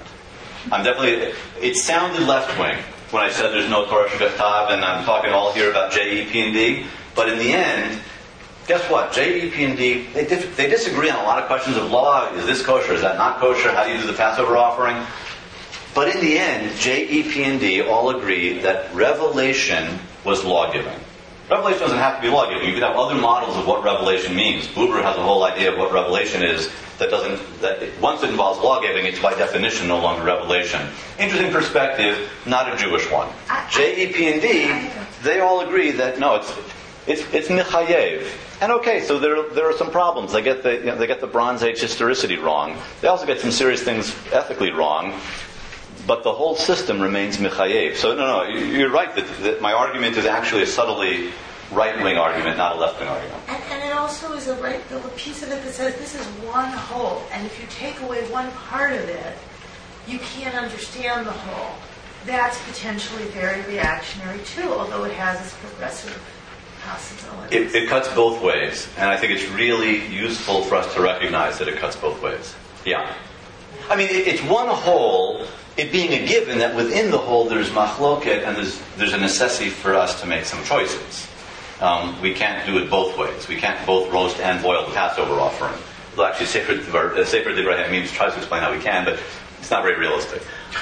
It sounded left-wing when I said there's no Torah Shebechtav, and I'm talking all here about JEP&D, but in the end, guess what? JEP&D, they disagree on a lot of questions of law. Is this kosher? Is that not kosher? How do you do the Passover offering? But in the end, JEP&D all agree that revelation was law-giving. Revelation doesn't have to be law-giving. You could have other models of what revelation means. Buber has a whole idea of what revelation is that once it involves law-giving, it's by definition no longer revelation. Interesting perspective, not a Jewish one. JEP&D, they all agree that no, it's mechayev. And okay, so there are some problems. They get the Bronze Age historicity wrong. They also get some serious things ethically wrong. But the whole system remains mechayev. So no, you're right that my argument is actually a subtly right-wing argument, not a left-wing argument. And it also is a piece of it that says this is one whole, and if you take away one part of it, you can't understand the whole. That's potentially very reactionary too, although it has its progressive possibilities. It cuts both ways, and I think it's really useful for us to recognize that it cuts both ways. Yeah. I mean, it's one whole, it being a given that within the whole there's machloket and there's a necessity for us to make some choices. We can't do it both ways. We can't both roast and boil the Passover offering. Well, actually, Sefer Divrei Hamim tries to explain how we can, but it's not very realistic.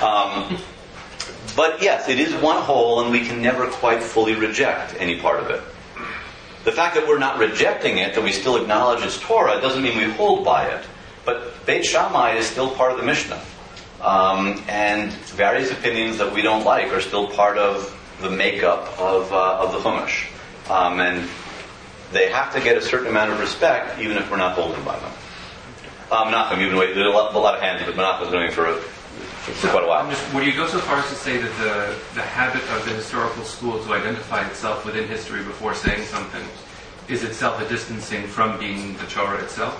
But yes, it is one whole, and we can never quite fully reject any part of it. The fact that we're not rejecting it, that we still acknowledge it's Torah, doesn't mean we hold by it. But Beit Shammai is still part of the Mishnah. and various opinions that we don't like are still part of the makeup of the Chumash. And they have to get a certain amount of respect, even if we're not holding by them. Menachem, even there's a lot of hands, but Menachem's doing it for quite a while. Would you go so far as to say that the habit of the historical school to identify itself within history before saying something is itself a distancing from being the Torah itself?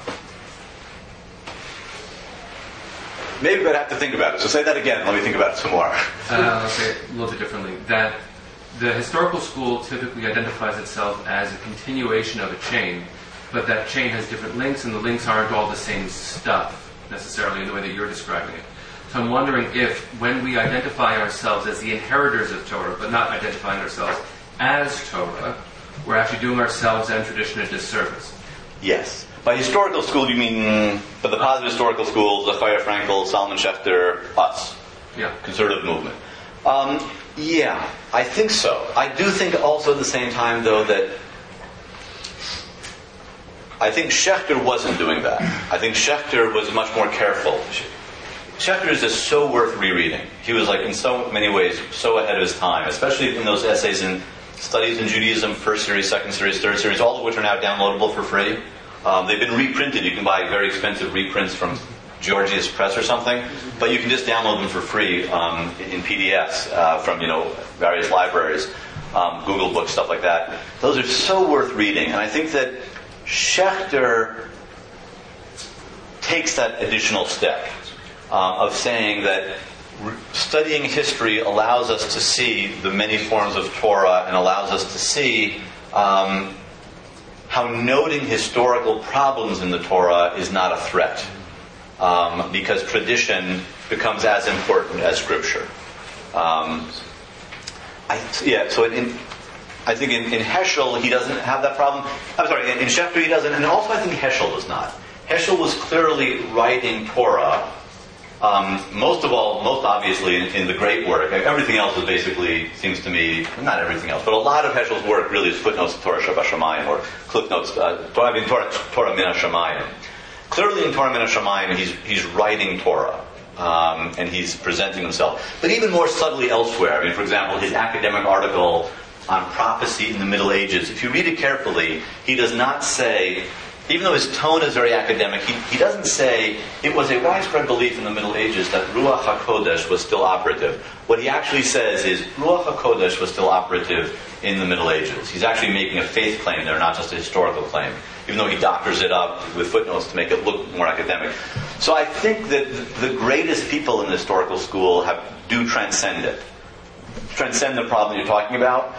Maybe I'd have to think about it. So say that again. Let me think about it some more. I'll say it a little bit differently. That the historical school typically identifies itself as a continuation of a chain, but that chain has different links, and the links aren't all the same stuff, necessarily, in the way that you're describing it. So I'm wondering if, when we identify ourselves as the inheritors of Torah, but not identifying ourselves as Torah, we're actually doing ourselves and tradition a disservice. Yes. By historical school, you mean by the positive historical school, Zachariah Frankel, Solomon Schechter, us. Yeah. Conservative movement. Yeah, I think so. I do think also at the same time, though, that I think Schechter wasn't doing that. I think Schechter was much more careful. Schechter is just so worth rereading. He was, like, in so many ways, so ahead of his time, especially in those essays in Studies in Judaism, first series, second series, third series, all of which are now downloadable for free. They've been reprinted. You can buy very expensive reprints from Georgia's Press or something, but you can just download them for free in PDFs from various libraries, Google Books, stuff like that. Those are so worth reading, and I think that Schechter takes that additional step of saying that studying history allows us to see the many forms of Torah and allows us to see how noting historical problems in the Torah is not a threat, because tradition becomes as important as Scripture. I think in Heschel he doesn't have that problem. I'm sorry, in Schechter he doesn't, and also I think Heschel does not. Heschel was clearly writing Torah. Most obviously in the great work. Everything else is basically, seems to me, not everything else, but a lot of Heschel's work really is footnotes to Torah Shabbat or clip notes, Torah Min HaShamayim. Clearly in Torah Min HaShamayim he's writing Torah, and he's presenting himself. But even more subtly elsewhere, for example, his academic article on prophecy in the Middle Ages, if you read it carefully, he does not say, even though his tone is very academic, he doesn't say it was a widespread belief in the Middle Ages that Ruach HaKodesh was still operative. What he actually says is Ruach HaKodesh was still operative in the Middle Ages. He's actually making a faith claim there, not just a historical claim, even though he doctors it up with footnotes to make it look more academic. So I think that the greatest people in the historical school do transcend it. Transcend the problem you're talking about.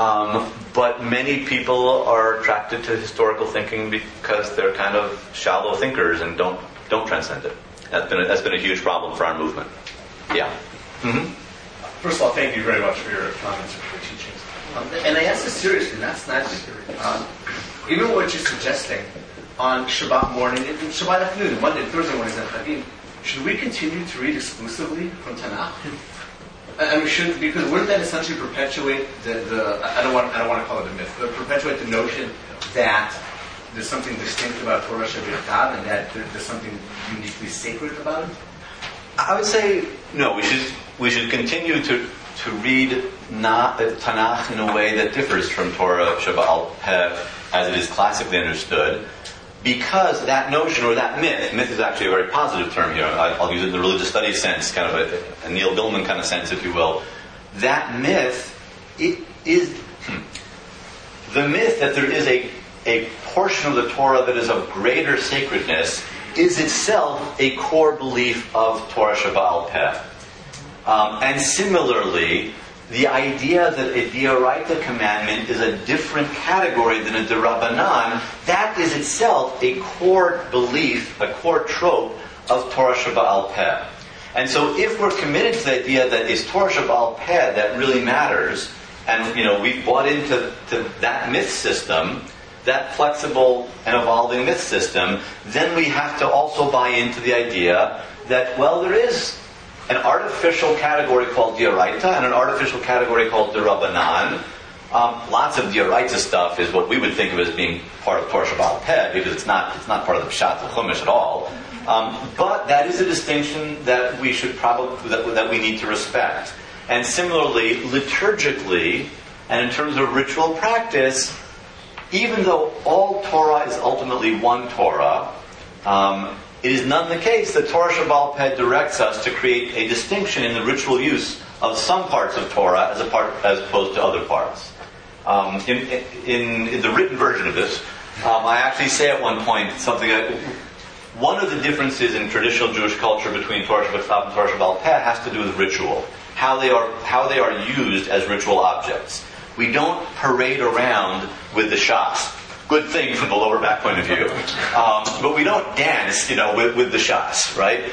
But many people are attracted to historical thinking because they're kind of shallow thinkers and don't transcend it. That's been a huge problem for our movement. Yeah. Mm-hmm. First of all, thank you very much for your comments and for your teachings. And I ask this seriously, that's not even what you're suggesting on Shabbat morning, and Shabbat afternoon, Monday and Thursday mornings at Chadim, should we continue to read exclusively from Tanakh? I mean, because wouldn't that essentially perpetuate the I don't want to call it a myth, but perpetuate the notion that there's something distinct about Torah Shabbat and that there's something uniquely sacred about it? I would say no. We should continue to read Tanakh in a way that differs from Torah Shabbat as it is classically understood. Because that notion, or that myth is actually a very positive term here. I'll use it in the religious studies sense, kind of a Neil Gilman kind of sense, if you will. That myth, it is the myth that there is a portion of the Torah that is of greater sacredness is itself a core belief of Torah Shabbat Peh. And similarly, the idea that a D'oraita commandment is a different category than a D'Rabbanan, that is itself a core belief, a core trope of Torah Shabbat Peh. And so if we're committed to the idea that it's Torah Shabbat Peh that really matters, and we've bought into that myth system, that flexible and evolving myth system, then we have to also buy into the idea that, well, there is an artificial category called D'oraita and an artificial category called D'Rabbanan. Lots of D'oraita stuff is what we would think of as being part of Torah Shabbat Peh, because it's not part of the Pshat of Chumash at all. But that is a distinction that we should probably that we need to respect. And similarly, liturgically, and in terms of ritual practice, even though all Torah is ultimately one Torah, it is none the case that Torah Shebaal Peh directs us to create a distinction in the ritual use of some parts of Torah as opposed to other parts. In the written version of this, I actually say at one point something that one of the differences in traditional Jewish culture between Torah Shabbat and Torah Shebaal Peh has to do with ritual, how they are used as ritual objects. We don't parade around with the shas. Good thing from the lower back point of view, but we don't dance, with the shas, right?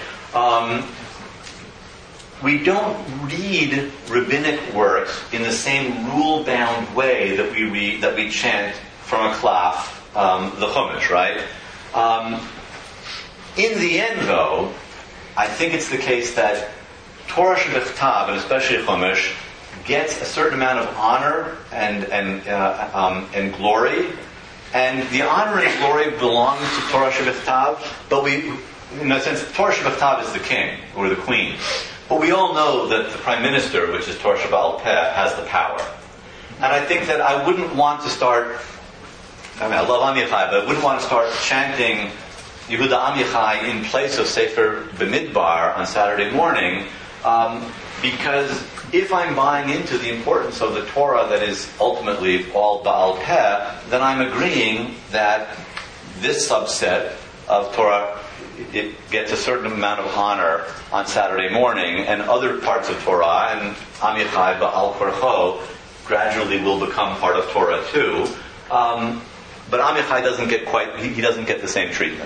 We don't read rabbinic works in the same rule-bound way that we chant from a klaf, the Chumash, right? In the end, though, I think it's the case that Torah Shebechtav, and especially Chumash, gets a certain amount of honor and glory, and the honor and glory belongs to Torah Shebechtav. But in a sense, Torah Shebechtav is the king or the queen. But we all know that the prime minister, which is Torah Shebaal Peh, has the power. And I think that I wouldn't want to start. I love Amichai, but I wouldn't want to start chanting Yehuda Amichai in place of Sefer B'Midbar on Saturday morning, because if I'm buying into the importance of the Torah that is ultimately all Baal Peh, then I'm agreeing that this subset of Torah, it gets a certain amount of honor on Saturday morning, and other parts of Torah, and Amichai Ba'al Korcho, gradually will become part of Torah too. But Amichai doesn't get he doesn't get the same treatment.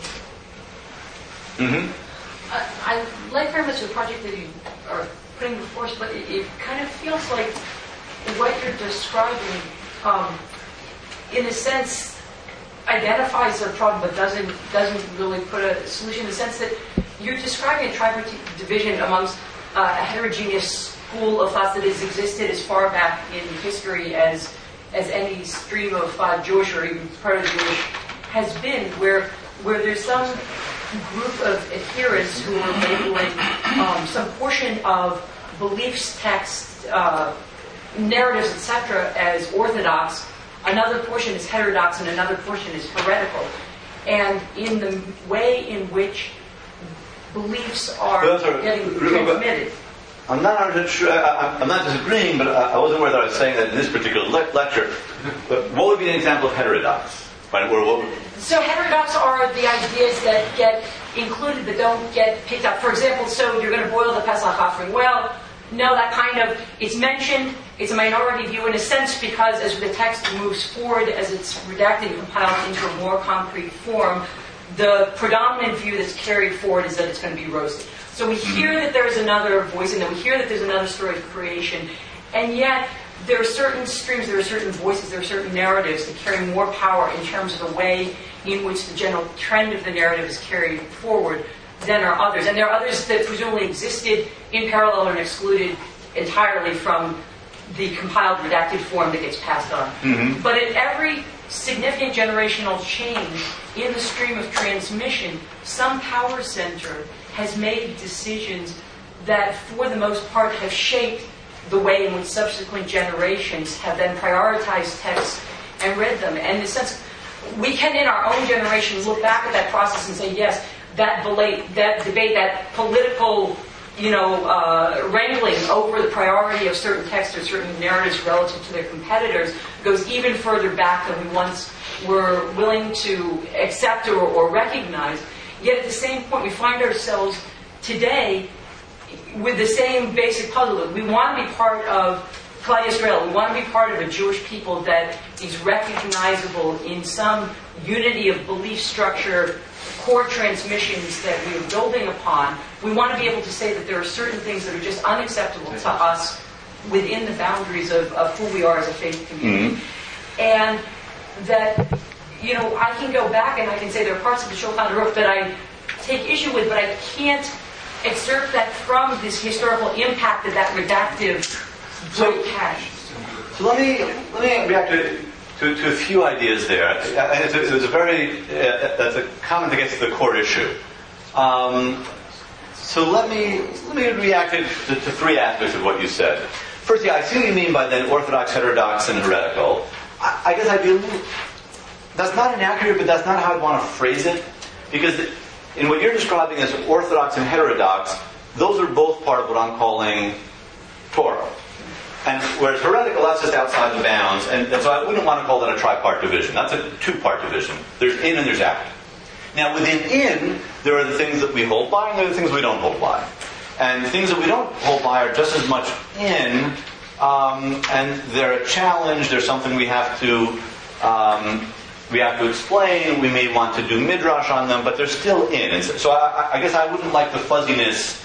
Mm-hmm. I like very much the project that you are putting before us, but it kind of feels like what you're describing, in a sense, identifies a problem but doesn't really put a solution, in the sense that you're describing a tripartite division amongst a heterogeneous school of thoughts that has existed as far back in history as any stream of Jewish or even part of Jewish has been, where there's some group of adherents who are labeling some portion of beliefs, texts, narratives, etc. as orthodox, another portion is heterodox, and another portion is heretical. And in the way in which beliefs are getting transmitted. I'm not disagreeing, but I wasn't aware that I was saying that in this particular lecture. But what would be an example of heterodox? So heterodox are the ideas that get included but don't get picked up. For example, so you're going to boil the Pesach offering. Well, no, that kind of, it's mentioned, it's a minority view in a sense, because as the text moves forward, as it's redacted and compiled into a more concrete form, the predominant view that's carried forward is that it's going to be roasted. So we hear that there's another voice, and then we hear that there's another story of creation, and yet there are certain streams, there are certain voices, there are certain narratives that carry more power in terms of the way in which the general trend of the narrative is carried forward than are others. And there are others that presumably existed in parallel and excluded entirely from the compiled redacted form that gets passed on. Mm-hmm. But in every significant generational change in the stream of transmission, some power center has made decisions that for the most part have shaped the way in which subsequent generations have then prioritized texts and read them. And in a sense, we can in our own generation look back at that process and say, yes, that debate, that political wrangling over the priority of certain texts or certain narratives relative to their competitors goes even further back than we once were willing to accept or recognize. Yet at the same point, we find ourselves today with the same basic puzzle. We want to be part of Klal Yisrael. We want to be part of a Jewish people that is recognizable in some unity of belief structure, core transmissions that we are building upon. We want to be able to say that there are certain things that are just unacceptable to us within the boundaries of who we are as a faith community. Mm-hmm. And that, I can go back and I can say there are parts of the Shulchan Aruch that I take issue with, but I can't excerpt that from this historical impact that redactive book had. So let me react to a few ideas there. And it's a very that's a comment that gets to the core issue. So let me react to three aspects of what you said. First, I see what you mean by then orthodox, heterodox, and heretical. I guess I'd be a little... That's not inaccurate, but that's not how I'd want to phrase it. Because in what you're describing as orthodox and heterodox, those are both part of what I'm calling Torah. And whereas heretical, that's just outside the bounds. And so I wouldn't want to call that a tripart division. That's a two-part division. There's in and there's out. Now, within in, there are the things that we hold by and there are the things we don't hold by. And the things that we don't hold by are just as much in, and they're a challenge. They're something we have to explain. We may want to do midrash on them, but they're still in. And so I guess I wouldn't like the fuzziness.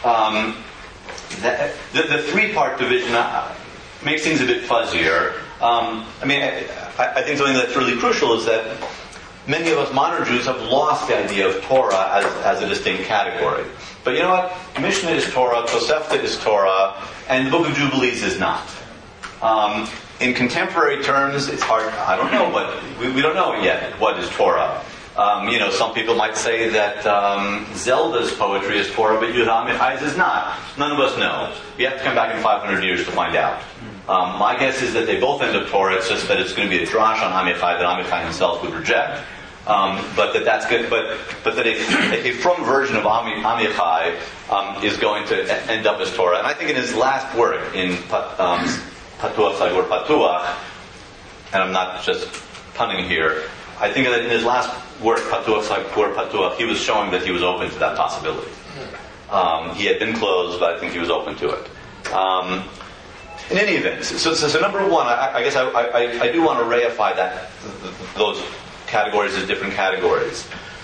The three-part division makes things a bit fuzzier. I think something that's really crucial is that many of us modern Jews have lost the idea of Torah as a distinct category. But you know what? Mishnah is Torah, Tosefta is Torah, and the Book of Jubilees is not. In contemporary terms, it's hard. I don't know we don't know yet what is Torah. Some people might say that Zelda's poetry is Torah, but Yehuda Amichai's is not. None of us know. You have to come back in 500 years to find out. My guess is that they both end up Torah. It's just that it's going to be a drash on Amichai that Amichai himself would reject. But that's good. But that a from version of Amichai is going to end up as Torah. And I think in his last work in Patuach Sagur Patuach, and I'm not just punning here, I think that in his last work, Patuach Sagur Patuach, he was showing that he was open to that possibility. He had been closed, but I think he was open to it. In any event, so number one, I guess I do want to reify those categories as different categories.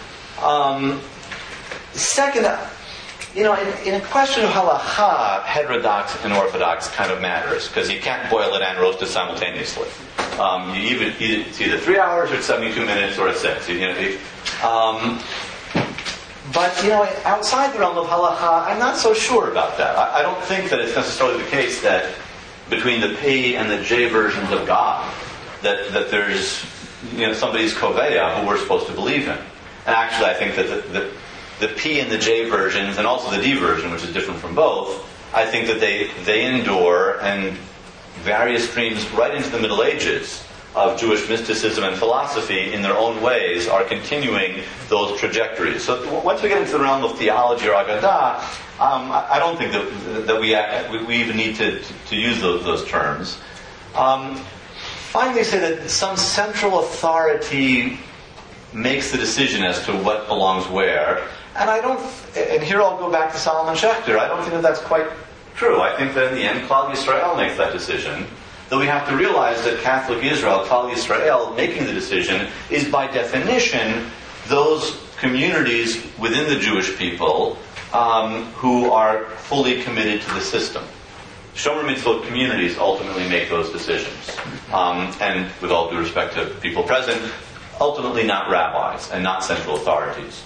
Second, in a question of halacha, heterodox and orthodox kind of matters, because you can't boil it and roast it simultaneously. It's either 3 hours or 72 minutes or 6. But outside the realm of halacha, I'm not so sure about that. I don't think that it's necessarily the case that between the P and the J versions of God, that there's somebody's koveya who we're supposed to believe in. And actually, I think that the P and the J versions, and also the D version, which is different from both, I think that they endure, and various streams right into the Middle Ages of Jewish mysticism and philosophy in their own ways are continuing those trajectories. So once we get into the realm of theology or Agadah, I don't think that we even need to use those terms. Finally, say that some central authority makes the decision as to what belongs where. And here I'll go back to Solomon Schechter. I don't think that that's quite true. I think that in the end, Klal Yisrael makes that decision. Though we have to realize that Catholic Israel, Klal Yisrael, making the decision is by definition those communities within the Jewish people who are fully committed to the system. Shomer Mitzvot communities ultimately make those decisions. And with all due respect to people present, ultimately not rabbis and not central authorities.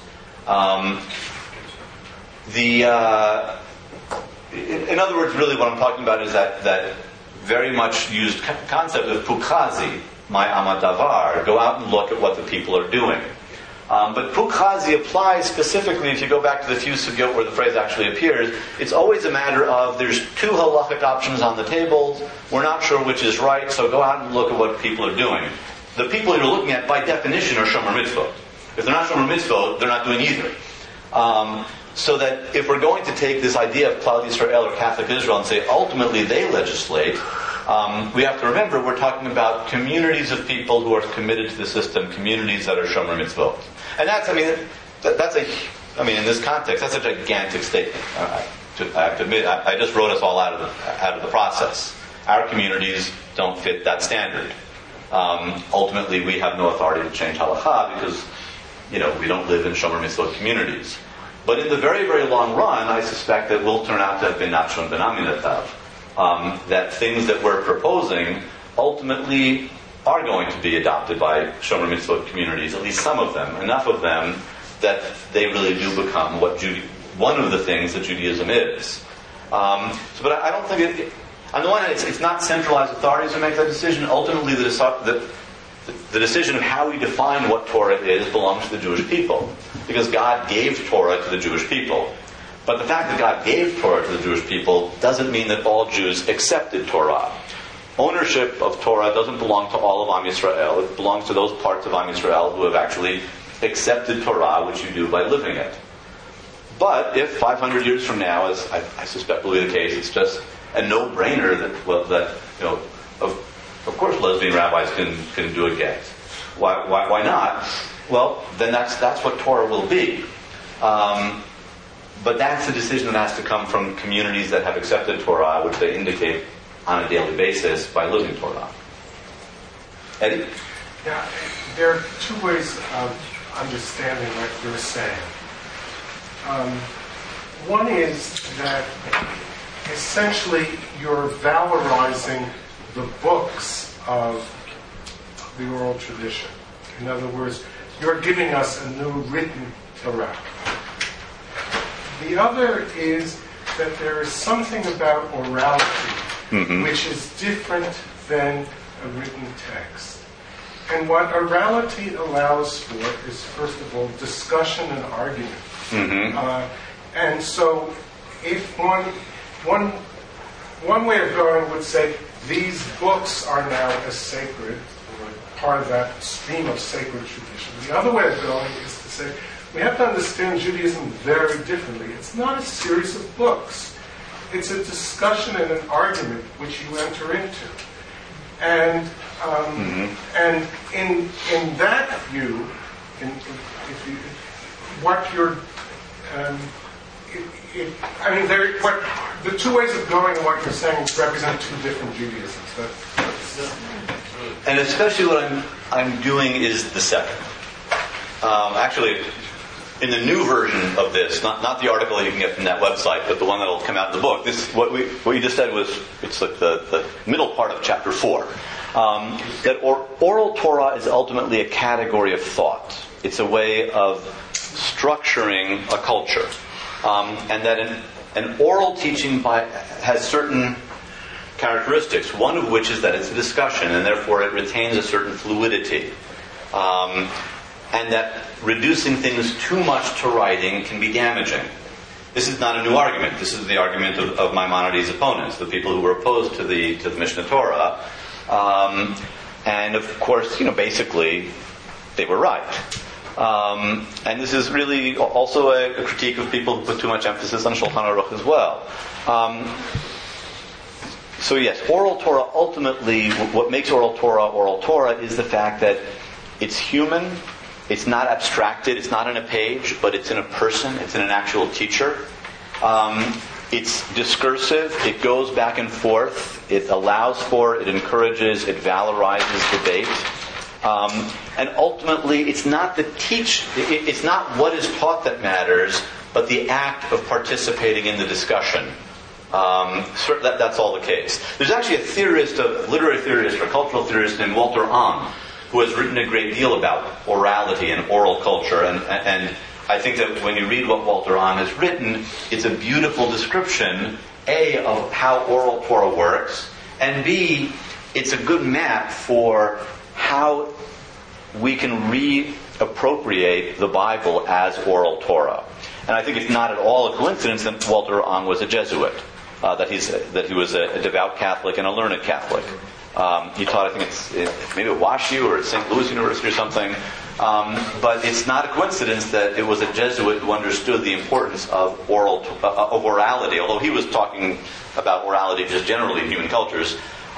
In other words, really what I'm talking about is that very much used concept of Pukhazi, my amadavar, go out and look at what the people are doing. But Pukhazi applies specifically, if you go back to the few sugyot where the phrase actually appears, it's always a matter of there's two halachic options on the tables, we're not sure which is right, so go out and look at what people are doing. The people you're looking at, by definition, are Shomer Mitzvot. If they're not Shomer Mitzvot, they're not doing either. So that if we're going to take this idea of Klal Yisrael or Catholic Israel and say ultimately they legislate, we have to remember we're talking about communities of people who are committed to the system, communities that are Shomer Mitzvot. And that's in this context, that's a gigantic statement. I have to admit, I just wrote us all out of the process. Our communities don't fit that standard. Ultimately, we have no authority to change halakha because, we don't live in Shomer Mitzvot communities. But in the very, very long run, I suspect that we'll turn out to have been Nachshon ben Aminatav. That things that we're proposing ultimately are going to be adopted by Shomer Mitzvot communities, at least some of them, enough of them that they really do become one of the things that Judaism is. But I don't think on the one hand, it's not centralized authorities who make that decision. Ultimately, the the decision of how we define what Torah is belongs to the Jewish people, because God gave Torah to the Jewish people. But the fact that God gave Torah to the Jewish people doesn't mean that all Jews accepted Torah. Ownership of Torah doesn't belong to all of Am Yisrael. It belongs to those parts of Am Yisrael who have actually accepted Torah, which you do by living it. But if 500 years from now, as I suspect will be the case, it's just a no-brainer that of course lesbian rabbis can do a get. Why not? Well, then that's what Torah will be. But that's a decision that has to come from communities that have accepted Torah, which they indicate on a daily basis by living Torah. Eddie? Yeah, there are two ways of understanding what you're saying. One is that essentially you're valorizing the books of the oral tradition. In other words, you're giving us a new written Torah. The other is that there is something about orality which is different than a written text. And what orality allows for is, first of all, discussion and argument. And so if one way of going would say, these books are now as sacred, or part of that stream of sacred tradition. The other way of going is to say, we have to understand Judaism very differently. It's not a series of books. It's a discussion and an argument which you enter into. And in that view, the two ways of going and what you're saying represent two different Judaisms. And especially what I'm doing is the second. Actually, in the new version of this, not the article that you can get from that website, but the one that will come out in the book, this what you just said was, it's like the middle part of chapter 4. That oral Torah is ultimately a category of thought. It's a way of structuring a culture. And that an oral teaching has certain characteristics, one of which is that it's a discussion, and therefore it retains a certain fluidity. And that reducing things too much to writing can be damaging. This is not a new argument. This is the argument of Maimonides' opponents, the people who were opposed to the Mishnah Torah. And of course, basically, they were right. And this is really also a critique of people who put too much emphasis on Shulchan Aruch as well. So yes, oral Torah, ultimately, what makes oral Torah is the fact that it's human, it's not abstracted, it's not in a page, but it's in a person, it's in an actual teacher. It's discursive, it goes back and forth, it allows for, it encourages, it valorizes debate. And ultimately, it's not it's not what is taught that matters, but the act of participating in the discussion. That's all the case. There's actually a literary theorist or cultural theorist named Walter Ong, who has written a great deal about orality and oral culture. And I think that when you read what Walter Ong has written, it's a beautiful description, A, of how oral Torah works, and B, it's a good map for how we can reappropriate the Bible as oral Torah. And I think it's not at all a coincidence that Walter Ong was a Jesuit, that he was a devout Catholic and a learned Catholic. He taught, I think it's maybe at WashU or at St. Louis University or something. But it's not a coincidence that it was a Jesuit who understood the importance of orality, although he was talking about orality just generally in human cultures.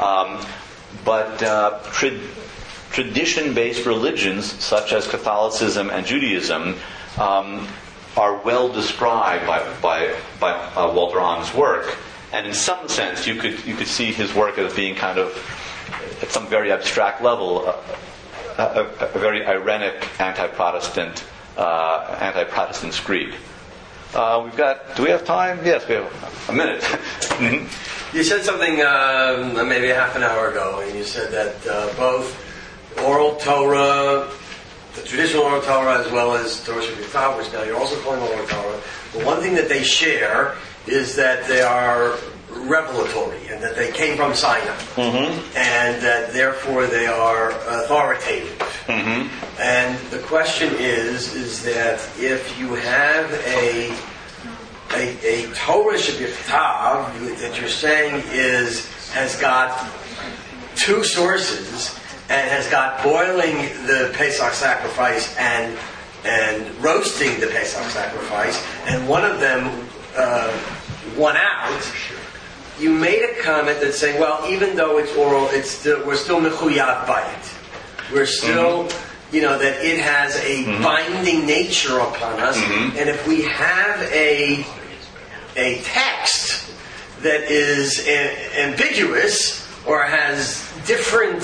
But tradition-based religions, such as Catholicism and Judaism, are well described by Walter Ong's work. And in some sense, you could see his work as being kind of, at some very abstract level, a very irenic anti-Protestant screed. Do we have time? Yes, we have a minute. You said something maybe half an hour ago, and you said that both oral Torah, the traditional oral Torah, as well as Torah Shabbat, which now you're also calling oral Torah, but one thing that they share is that they are revelatory, and that they came from Sinai, and that therefore they are authoritative. And the question is that if you have a Torah Shebiktav that you're saying has got two sources and has got boiling the Pesach sacrifice and roasting the Pesach sacrifice, and one of them won out, you made a comment that's saying, well, even though it's oral, we're still mechuyav by it. We're still, that it has a binding nature upon us, and if we have a text that is ambiguous or has different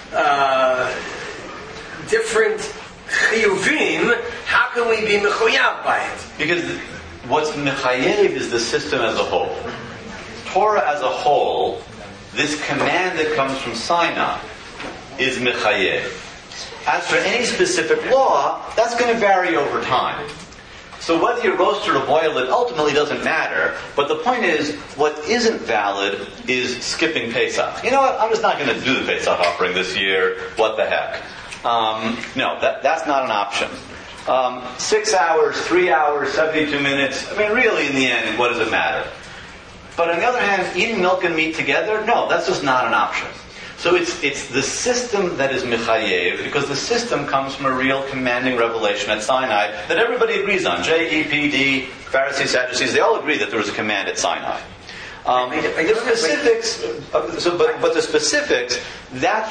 chiyuvim, how can we be mechuyav by it? Because what's mechayev is the system as a whole. Torah as a whole, this command that comes from Sinai is mechayev. As for any specific law, that's going to vary over time. So whether you roast or boil it ultimately doesn't matter. But the point is, what isn't valid is skipping Pesach. You know what? I'm just not going to do the Pesach offering this year. What the heck? No, that's not an option. 6 hours, 3 hours, 72 minutes. I mean, really, in the end, what does it matter? But on the other hand, eating milk and meat together, no, that's just not an option. So it's the system that is mechayev, because the system comes from a real commanding revelation at Sinai that everybody agrees on. JEPD, Pharisees, Sadducees, they all agree that there was a command at Sinai. The specifics, but the specifics, that's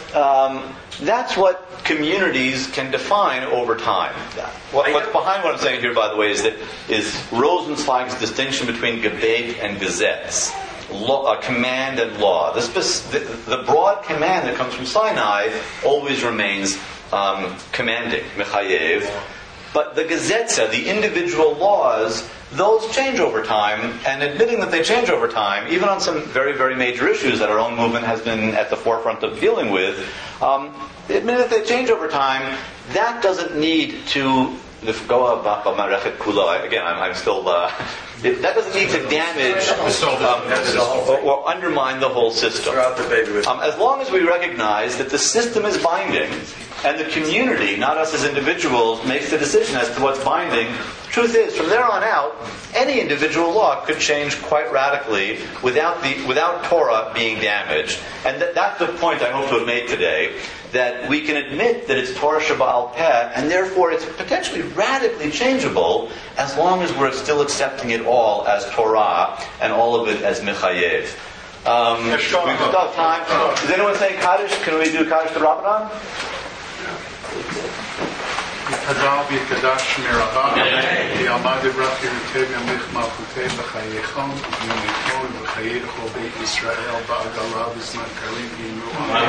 what communities can define over time. What's behind what I'm saying here, by the way, is Rosenzweig's distinction between gebet and gesetz, command and law. The broad command that comes from Sinai always remains commanding, mechayev. But the gesetze, the individual laws, those change over time, and admitting that they change over time, even on some very, very major issues that our own movement has been at the forefront of dealing with, admitting that they change over time, that doesn't need to go again, I'm still that doesn't need to damage or undermine the whole system. As long as we recognize that the system is binding and the community, not us as individuals, makes the decision as to what's binding, truth is, from there on out, any individual law could change quite radically without Torah being damaged. And that's the point I hope to have made today, that we can admit that it's Torah Sheba'al Peh, and therefore it's potentially radically changeable as long as we're still accepting it all as Torah and all of it as Mechayev. We still have time. Does anyone say Kaddish? Can we do Kaddish to Rabbanan? יתהדר ויתקדש שמי רבה, ויעמד יברח ירתב ימליך מלכותי בחייכם ובנימיכם ובחיי כל בית ישראל בעגלה בזמן קריב וימלאו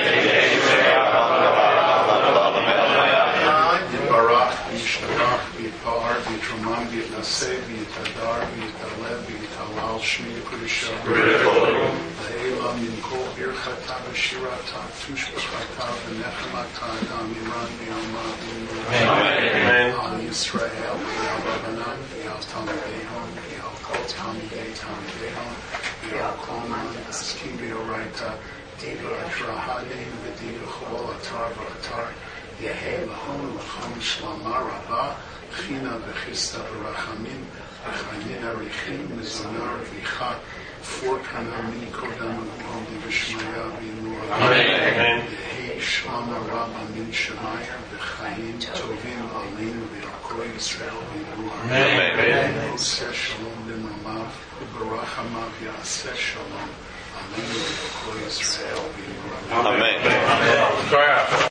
יתברך וישתבח ויתפאר ויתרומם ויתנשא ויתהדר ויתעלה ויתהלל שמי קודשו לעילה מן כל ברכתה ושירתה תושבחתה ונחמתה דמירן ויאמר Amen. On Israel, Yal Rabbanan, Yal Talmidehon, Yal Kol Talmidehon, Yal Kolman, Askim B'Oraita, Diva Atrahadim, V'Diva Chol Atar V'Atar, Yehei Lahon L'cham Shlama Rabba, China V'Chista V'Rachamim, V'Chayin Arichim, Mizonar V'Chat, Forkana Minikodam V'Hodi V'Shmaya V'Inu Amen. Yehei Shlama Rabba Min Shemaya, V'Chayin Tovim Aleinu V'Yakoi Yisrael V'Inu Amen. Yoseh Shalom L'Mamav, V'Barachamav Yaseh Shalom, Aleinu V'Yakoi Yisrael V'Inu Amen. Amen.